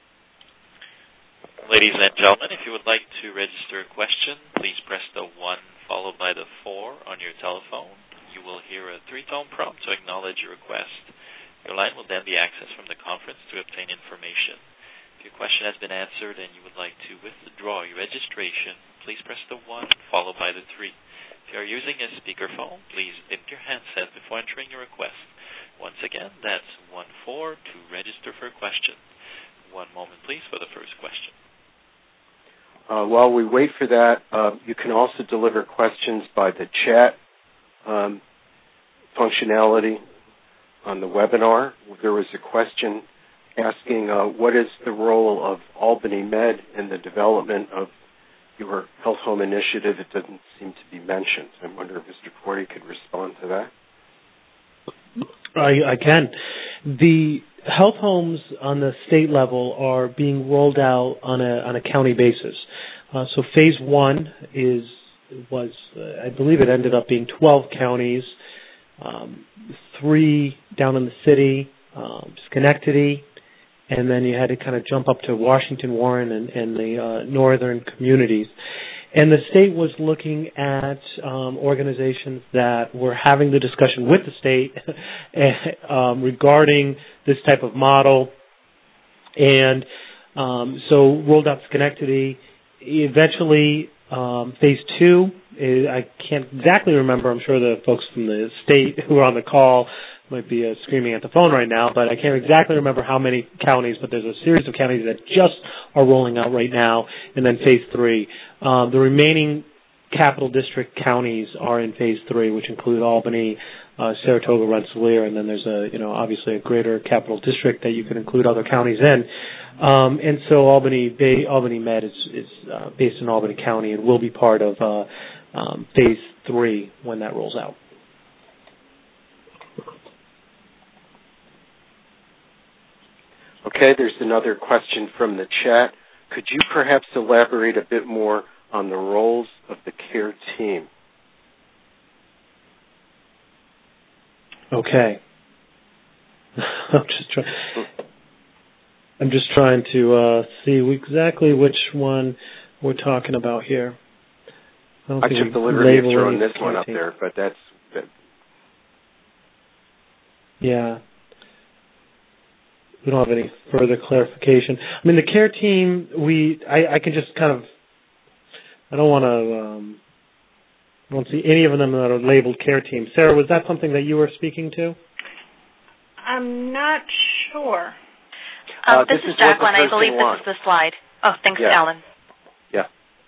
Ladies and gentlemen, if you would like to register a question, please press the 1 followed by the 4 on your telephone. You will hear a 3-tone prompt to acknowledge your request. Your line will then be accessed from the conference to obtain information. If your question has been answered and you would like to withdraw your registration, please press the 1 followed by the 3. If you are using a speakerphone, please lift your handset before entering your request. Once again, that's 1-4 to register for a question. One moment, please, for the first question. While we wait for that, you can also deliver questions by the chat functionality on the webinar. There was a question asking what is the role of Albany Med in the development of your Health Home initiative. It doesn't seem to be mentioned. I wonder if Mr. Quarty could respond to that. I can. The health homes on the state level are being rolled out on a county basis. So phase 1 was I believe it ended up being 12 counties, 3 down in the city, Schenectady, and then you had to kind of jump up to Washington, Warren, and the northern communities. And the state was looking at organizations that were having the discussion with the state regarding this type of model. And so rolled out Schenectady. Eventually, phase 2, I can't exactly remember. I'm sure the folks from the state who are on the call might be screaming at the phone right now, but I can't exactly remember how many counties, but there's a series of counties that just are rolling out right now, and then phase 3. The remaining capital district counties are in phase 3, which include Albany, Saratoga, Rensselaer, and then there's obviously a greater capital district that you can include other counties in. And so Albany Med is based in Albany County and will be part of phase 3 when that rolls out. Okay, there's another question from the chat. Could you perhaps elaborate a bit more on the roles of the care team? Okay. I'm just trying to see exactly which one we're talking about here. I took the liberty of throwing this one up there, but that's... Yeah. We don't have any further clarification. I mean, the care team, I can just kind of, I don't see any of them that are labeled care team. Sarah, was that something that you were speaking to? I'm not sure. This is Jacqueline. I believe this is the slide. Oh, thanks, Alan. Yeah.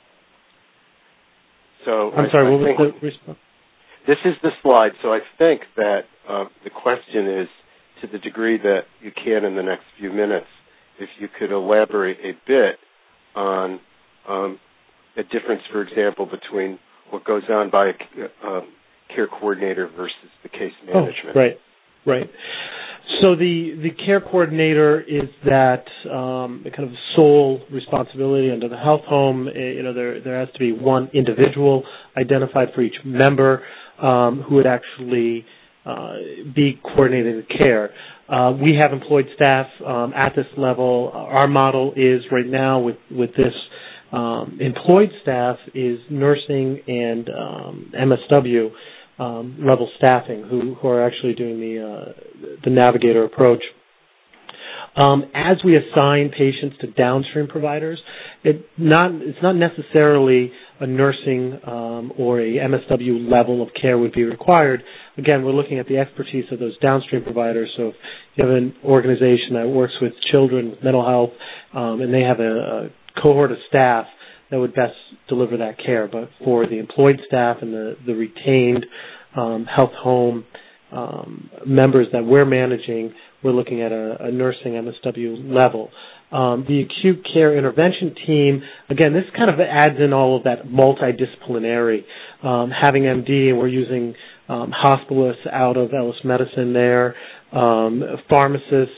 So I'm sorry, what was the response? This is the slide, so I think that the question is, to the degree that you can in the next few minutes, if you could elaborate a bit on a difference, for example, between what goes on by a care coordinator versus the case management. Oh, right. So the care coordinator is that kind of sole responsibility under the health home. There has to be one individual identified for each member who would actually be coordinating the care. We have employed staff at this level. Our model is right now with this employed staff is nursing and MSW level staffing who are actually doing the navigator approach. As we assign patients to downstream providers, it's not necessarily a nursing or a MSW level of care would be required. Again, we're looking at the expertise of those downstream providers. So if you have an organization that works with children with mental health and they have a cohort of staff that would best deliver that care. But for the employed staff and the retained health home members that we're managing, we're looking at a nursing MSW level. The acute care intervention team, again, this kind of adds in all of that multidisciplinary, having MD, and we're using hospitalists out of Ellis Medicine there, pharmacists,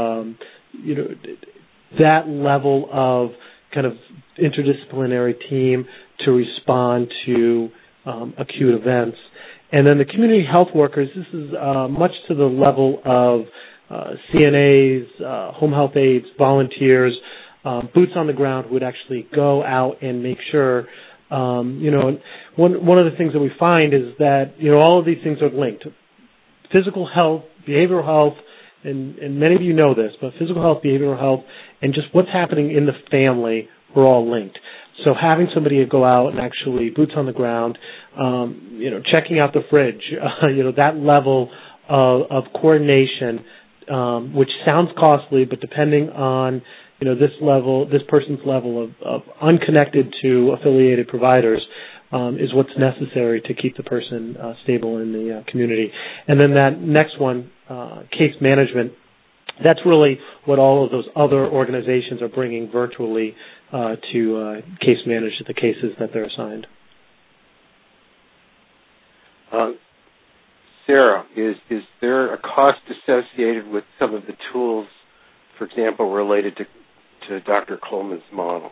that level of kind of interdisciplinary team to respond to acute events. And then the community health workers, this is much to the level of CNAs, home health aides, volunteers, boots on the ground who would actually go out and make sure, one of the things that we find is that, all of these things are linked. Physical health, behavioral health, and many of you know this, but physical health, behavioral health, and just what's happening in the family, we're all linked. So having somebody go out and actually boots on the ground, checking out the fridge, that level of coordination, which sounds costly, but depending on, this person's level of unconnected to affiliated providers, is what's necessary to keep the person stable in the community. And then that next one, case management, that's really what all of those other organizations are bringing virtually to case manage the cases that they're assigned. Sarah, is there a cost associated with some of the tools, for example, related to Dr. Coleman's model?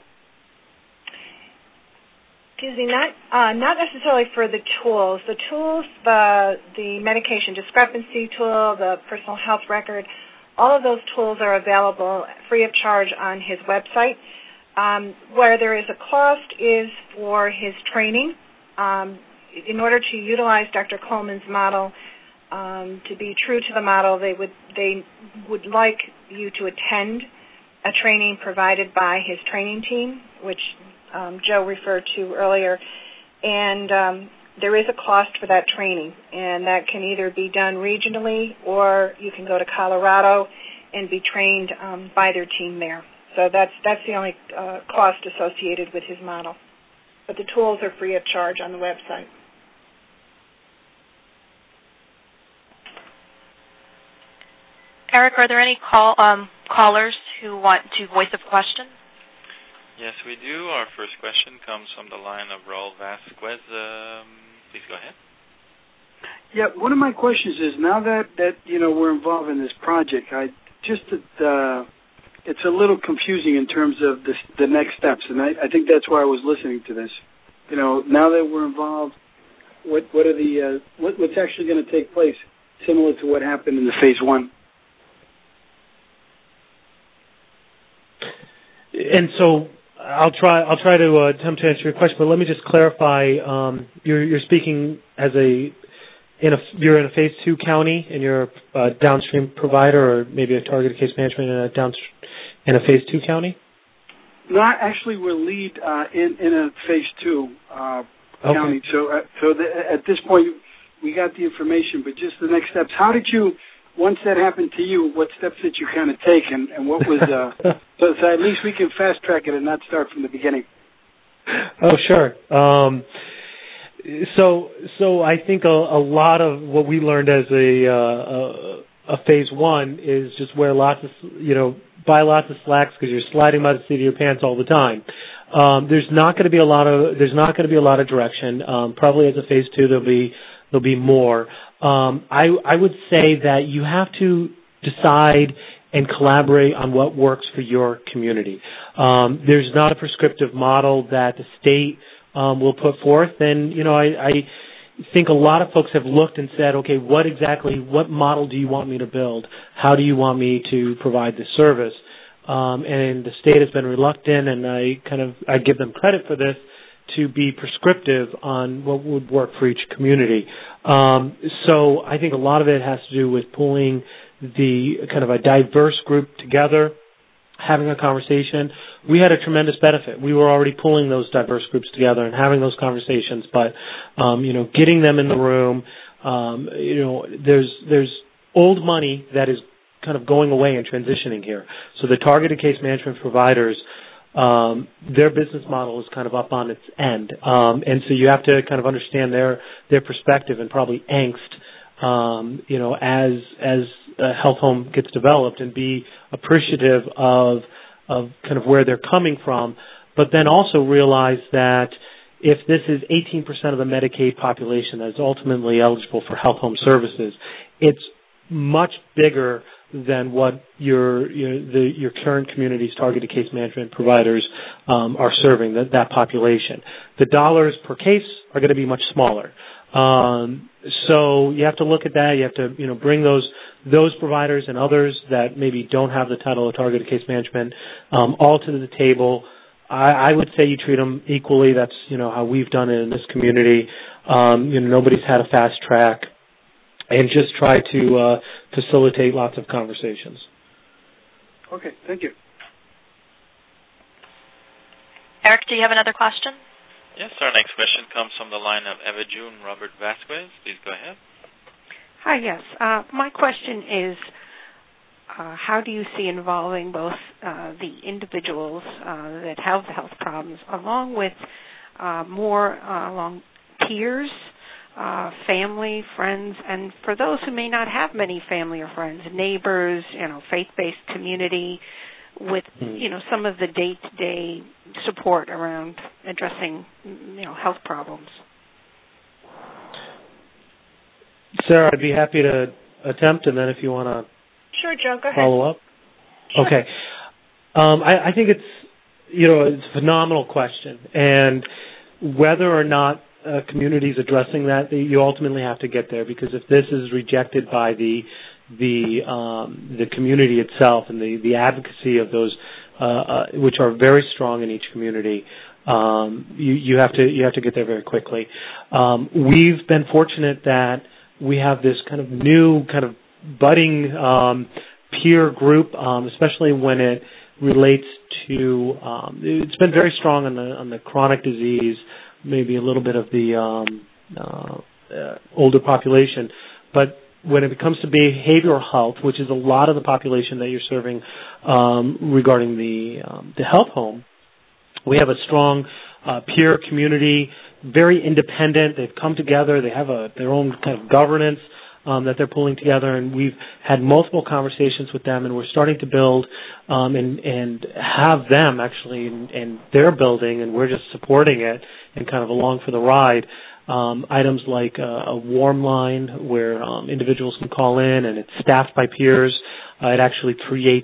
Excuse me, not necessarily for the tools. The tools, the medication discrepancy tool, the personal health record, all of those tools are available free of charge on his website. Where there is a cost is for his training. In order to utilize Dr. Coleman's model, to be true to the model, they would like you to attend a training provided by his training team, which Joe referred to earlier. And there is a cost for that training, and that can either be done regionally or you can go to Colorado and be trained by their team there. So that's the only cost associated with his model. But the tools are free of charge on the website. Eric, are there any callers who want to voice a question? Yes, we do. Our first question comes from the line of Raul Vasquez. Please go ahead. Yeah, one of my questions is, now that we're involved in this project, it's a little confusing in terms of the next steps, and I think that's why I was listening to this. Now that we're involved, what's actually going to take place, similar to what happened in the phase one? And so I'll try to attempt to answer your question, but let me just clarify. You're speaking you're in a phase 2 county and you're a downstream provider, or maybe a targeted case management in a phase 2 county? No, actually, we're lead in a phase 2 county. So at this point, we got the information, but just the next steps. How did you? Once that happened to you, what steps did you kind of take, and what was so at least we can fast track it and not start from the beginning? Oh, sure. So I think a lot of what we learned as a phase 1 is just wear lots of buy lots of slacks because you're sliding by the seat of your pants all the time. There's not going to be a lot of direction. Probably as a phase 2 there'll be more. I would say that you have to decide and collaborate on what works for your community. There's not a prescriptive model that the state will put forth, and I think a lot of folks have looked and said, okay, what model do you want me to build? How do you want me to provide this service? And the state has been reluctant, and I give them credit for this, to be prescriptive on what would work for each community. So I think a lot of it has to do with pulling the kind of a diverse group together, having a conversation, we had a tremendous benefit. We were already pulling those diverse groups together and having those conversations, but getting them in the room, there's old money that is kind of going away and transitioning here. So the targeted case management providers, their business model is kind of up on its end, and so you have to kind of understand their perspective and probably angst, as a health home gets developed, and be appreciative of kind of where they're coming from, but then also realize that if this is 18% of the Medicaid population that is ultimately eligible for health home services, it's much bigger than what your current community's targeted case management providers are serving that population. The dollars per case are going to be much smaller. So you have to look at that. You have to bring those providers and others that maybe don't have the title of targeted case management all to the table. I would say you treat them equally. That's how we've done it in this community. Nobody's had a fast track, and just try to facilitate lots of conversations. Okay, thank you. Eric, do you have another question? Yes, our next question comes from the line of Eva June Robert Vasquez. Please go ahead. Hi, yes. My question is, how do you see involving both the individuals that have the health problems along with along peers, family, friends, and for those who may not have many family or friends, neighbors, faith-based community, with some of the day-to-day support around addressing health problems? Sarah, I'd be happy to attempt, and then if you want to Joe, go ahead. Follow up. Sure. Okay. I think it's a phenomenal question, and whether or not communities addressing that, you ultimately have to get there, because if this is rejected by the community itself and the advocacy of those which are very strong in each community, you have to get there very quickly. We've been fortunate that we have this kind of new kind of budding peer group, especially when it relates to it's been very strong on the chronic disease, maybe a little bit of the older population, but when it comes to behavioral health, which is a lot of the population that you're serving regarding the health home, we have a strong peer community, very independent. They've come together. They have their own kind of governance that they're pulling together, and we've had multiple conversations with them, and we're starting to build and have them actually in their building, and we're just supporting it and kind of along for the ride. Items like a warm line where individuals can call in, and it's staffed by peers. It actually creates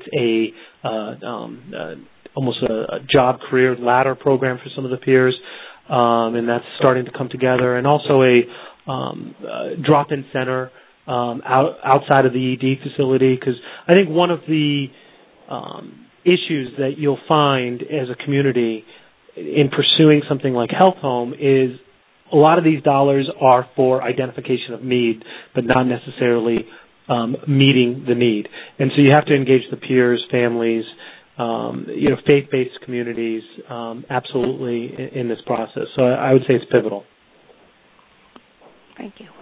almost a job career ladder program for some of the peers, and that's starting to come together. And also a drop-in center outside of the ED facility, because I think one of the issues that you'll find as a community in pursuing something like Health Home is a lot of these dollars are for identification of need, but not necessarily meeting the need. And so you have to engage the peers, families, faith-based communities, absolutely in this process. So I would say it's pivotal. Thank you.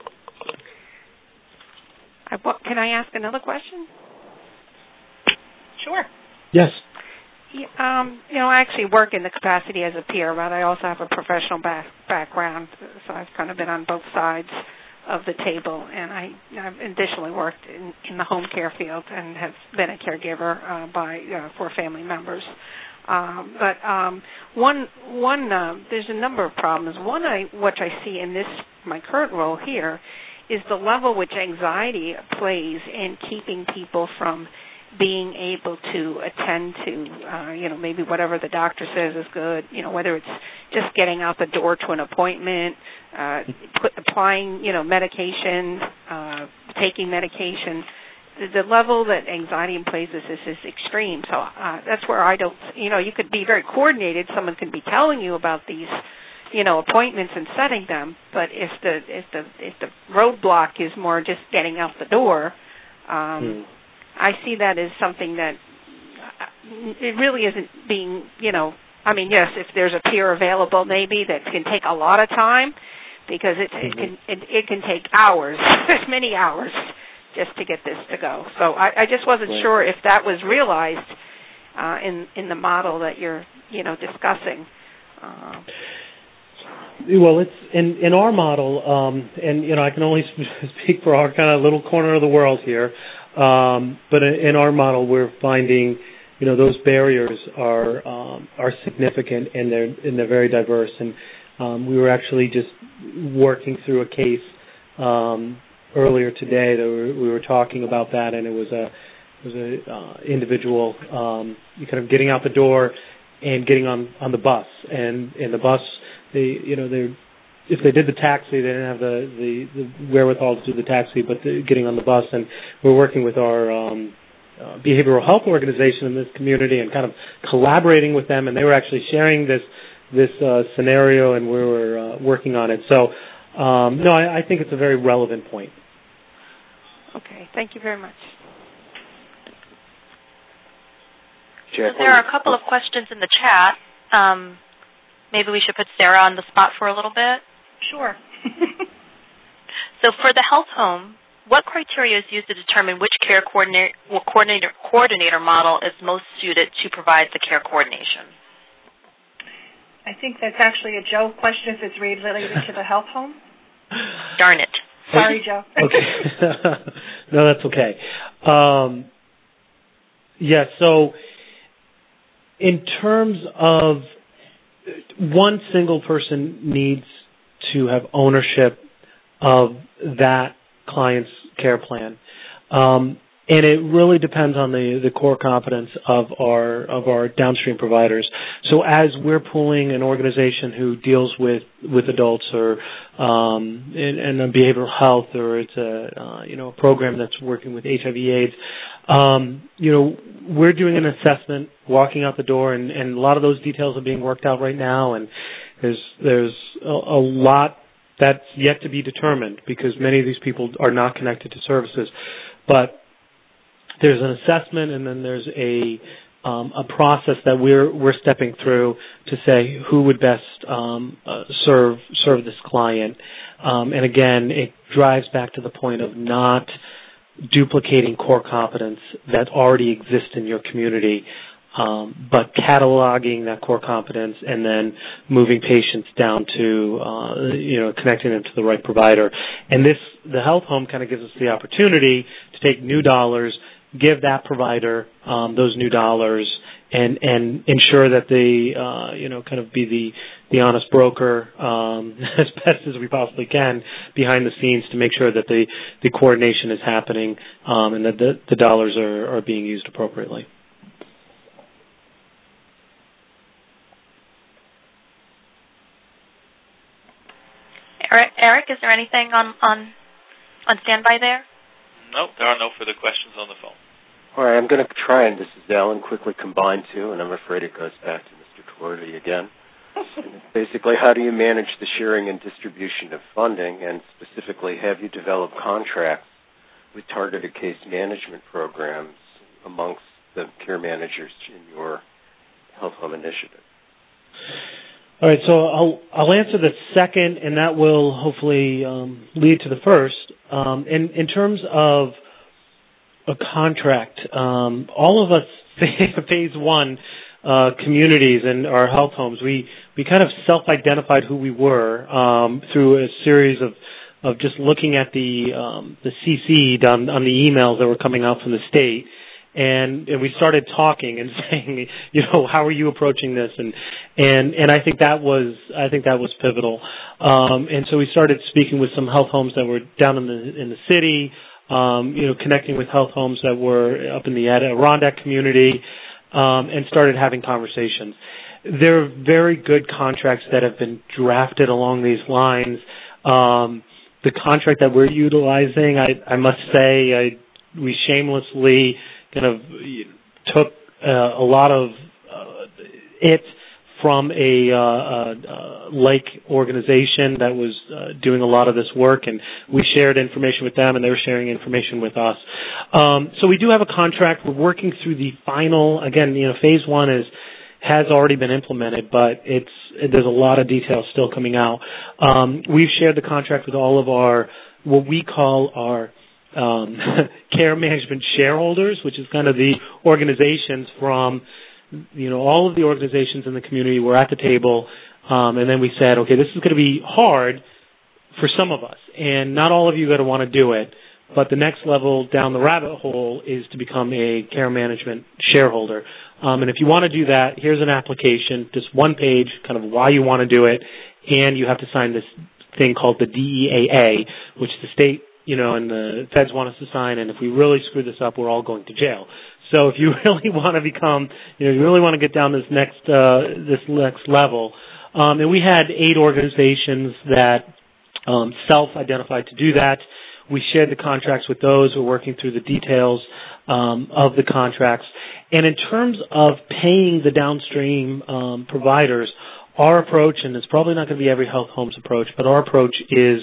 Can I ask another question? Sure. Yes. I actually work in the capacity as a peer, but I also have a professional background, so I've kind of been on both sides of the table, and I've additionally worked in the home care field and have been a caregiver for family members. But there's a number of problems. One, which I see in my current role here, is the level which anxiety plays in keeping people from being able to attend to, maybe whatever the doctor says is good, whether it's just getting out the door to an appointment, applying, medication, taking medication. The level that anxiety plays is extreme. So that's where I don't, you could be very coordinated. Someone could be telling you about these, appointments and setting them. But if the roadblock is more just getting out the door, I see that as something that it really isn't being, I mean, yes, if there's a peer available maybe that can take a lot of time, because it can take hours, many hours, just to get this to go. So I just wasn't sure if that was realized in the model that you're discussing. Well, it's in our model, and I can only speak for our kind of little corner of the world here. But in our model, we're finding, those barriers are significant, and they're very diverse. And we were actually just working through a case earlier today that we were talking about that, and it was a individual kind of getting out the door and getting on the bus, and the bus, if they did the taxi, they didn't have the wherewithal to do the taxi, but getting on the bus. And we're working with our behavioral health organization in this community and kind of collaborating with them, and they were actually sharing this scenario, and we were working on it. So, no, I think it's a very relevant point. Okay, thank you very much. So there are a couple of questions in the chat. Maybe we should put Sarah on the spot for a little bit. Sure. So for the health home, what criteria is used to determine which care coordinator model is most suited to provide the care coordination? I think that's actually a Joe question if it's related to the health home. Darn it. Sorry, Joe. Okay. No, that's okay. Yeah, so in terms of one single person needs to have ownership of that client's care plan. And it really depends on the core competence of our downstream providers. So as we're pulling an organization who deals with adults or in behavioral health, or it's a program that's working with HIV/AIDS, we're doing an assessment, walking out the door, and a lot of those details are being worked out right now. And there's a lot that's yet to be determined because many of these people are not connected to services, but there's an assessment, and then there's a process that we're stepping through to say who would best serve this client. And again, it drives back to the point of not duplicating core competence that already exists in your community, but cataloging that core competence and then moving patients down to connecting them to the right provider. And the health home kind of gives us the opportunity to take new dollars, give that provider those new dollars, and ensure that they kind of be the honest broker as best as we possibly can behind the scenes to make sure that the coordination is happening and that the dollars are being used appropriately. Eric, is there anything on standby there? No, there are no further questions on the phone. All right, I'm going to try, and this is Alan, quickly combine two, and I'm afraid it goes back to Mr. Twerdy again. Basically, how do you manage the sharing and distribution of funding, and specifically, have you developed contracts with targeted case management programs amongst the care managers in your health home initiative? All right, so I'll answer the second, and that will hopefully lead to the first. In terms of a contract, all of us phase one communities and our health homes, we kind of self-identified who we were through a series of just looking at the CC on the emails that were coming out from the state. And we started talking and saying, how are you approaching this? And I think that was pivotal. And so we started speaking with some health homes that were down in the city, connecting with health homes that were up in the Adirondack community, and started having conversations. There are very good contracts that have been drafted along these lines. The contract that we're utilizing, I must say, we shamelessly kind of took a lot of it from a like organization that was doing a lot of this work, and we shared information with them, and they were sharing information with us. So we do have a contract. We're working through the final. Again, phase one has already been implemented, but there's a lot of details still coming out. We've shared the contract with all of our what we call our care management shareholders, which is kind of the organizations from, all of the organizations in the community were at the table, and then we said, okay, this is going to be hard for some of us, and not all of you are going to want to do it, but the next level down the rabbit hole is to become a care management shareholder. And if you want to do that, here's an application, just one page, kind of why you want to do it, and you have to sign this thing called the DEAA, which the state and the feds want us to sign, and if we really screw this up, we're all going to jail. So if you really want to become, you really want to get down this next level, and we had 8 organizations that self-identified to do that. We shared the contracts with those. We're working through the details of the contracts. And in terms of paying the downstream providers, our approach, and it's probably not going to be every health home's approach, but our approach is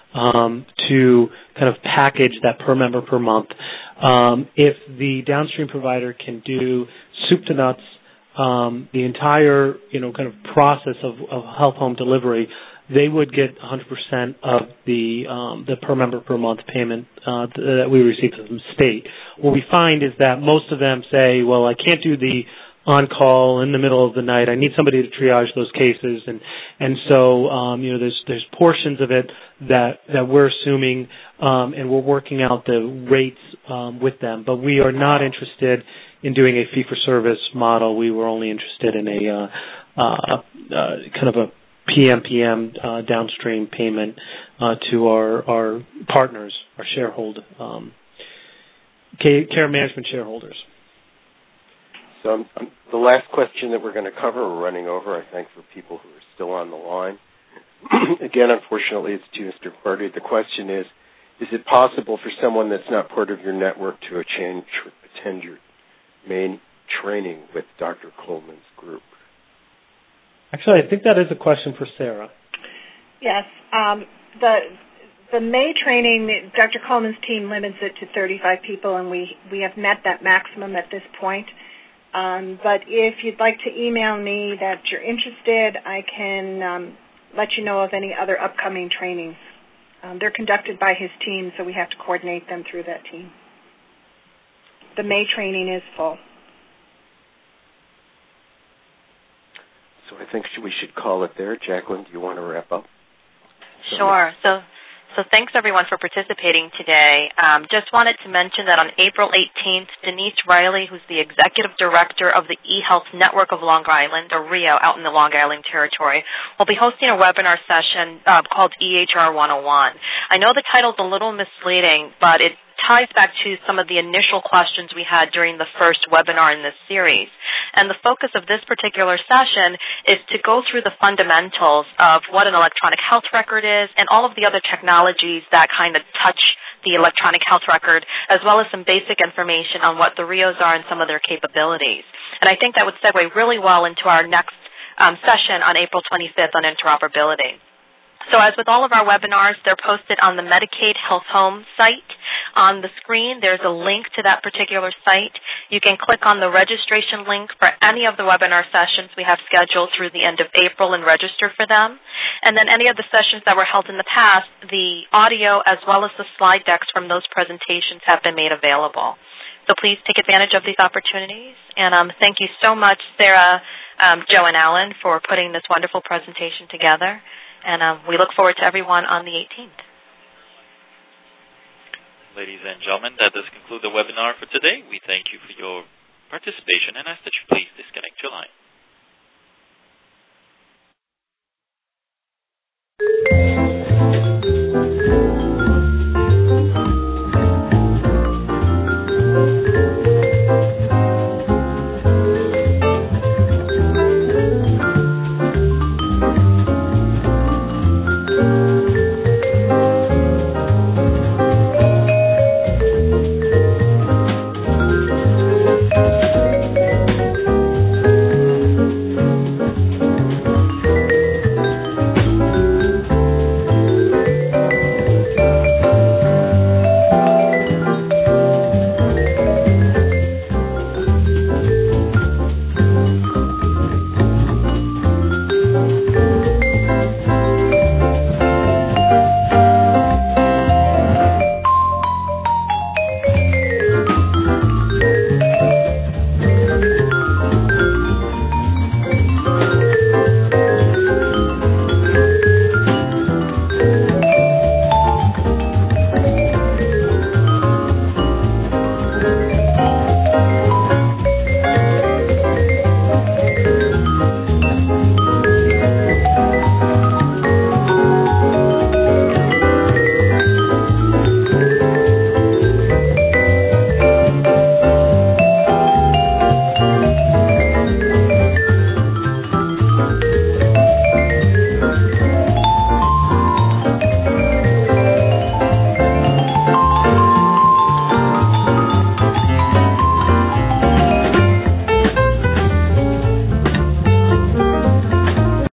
to kind of package that per member per month. If the downstream provider can do soup to nuts, the entire kind of process of health home delivery, they would get 100% of the per member per month payment that we receive from the state. What we find is that most of them say, well, I can't do the on-call in the middle of the night. I need somebody to triage those cases, and so there's portions of it that we're assuming, and we're working out the rates with them. But we are not interested in doing a fee-for-service model. We were only interested in a kind of a PMPM downstream payment to our partners, our shareholder care management shareholders. So the last question that we're going to cover, we're running over, I think, for people who are still on the line. Again, unfortunately, it's to Mr. Purdy. The question is it possible for someone that's not part of your network to attend your main training with Dr. Coleman's group? Actually, I think that is a question for Sarah. Yes. The May training, Dr. Coleman's team limits it to 35 people, and we have met that maximum at this point. But if you'd like to email me that you're interested, I can let you know of any other upcoming trainings. They're conducted by his team, so we have to coordinate them through that team. The May training is full. So I think we should call it there. Jacqueline, do you want to wrap up? Sure. So thanks, everyone, for participating today. Just wanted to mention that on April 18th, Denise Riley, who's the Executive Director of the eHealth Network of Long Island, or RIO, out in the Long Island Territory, will be hosting a webinar session called EHR 101. I know the title's a little misleading, but it ties back to some of the initial questions we had during the first webinar in this series. And the focus of this particular session is to go through the fundamentals of what an electronic health record is and all of the other technologies that kind of touch the electronic health record, as well as some basic information on what the RIOs are and some of their capabilities. And I think that would segue really well into our next session on April 25th on interoperability. So as with all of our webinars, they're posted on the Medicaid Health Home site. On the screen, there's a link to that particular site. You can click on the registration link for any of the webinar sessions we have scheduled through the end of April and register for them. And then any of the sessions that were held in the past, the audio as well as the slide decks from those presentations have been made available. So please take advantage of these opportunities. And thank you so much, Sarah, Joe, and Alan, for putting this wonderful presentation together. And we look forward to everyone on the 18th. Ladies and gentlemen, that does conclude the webinar for today. We thank you for your participation and ask that you please disconnect your line.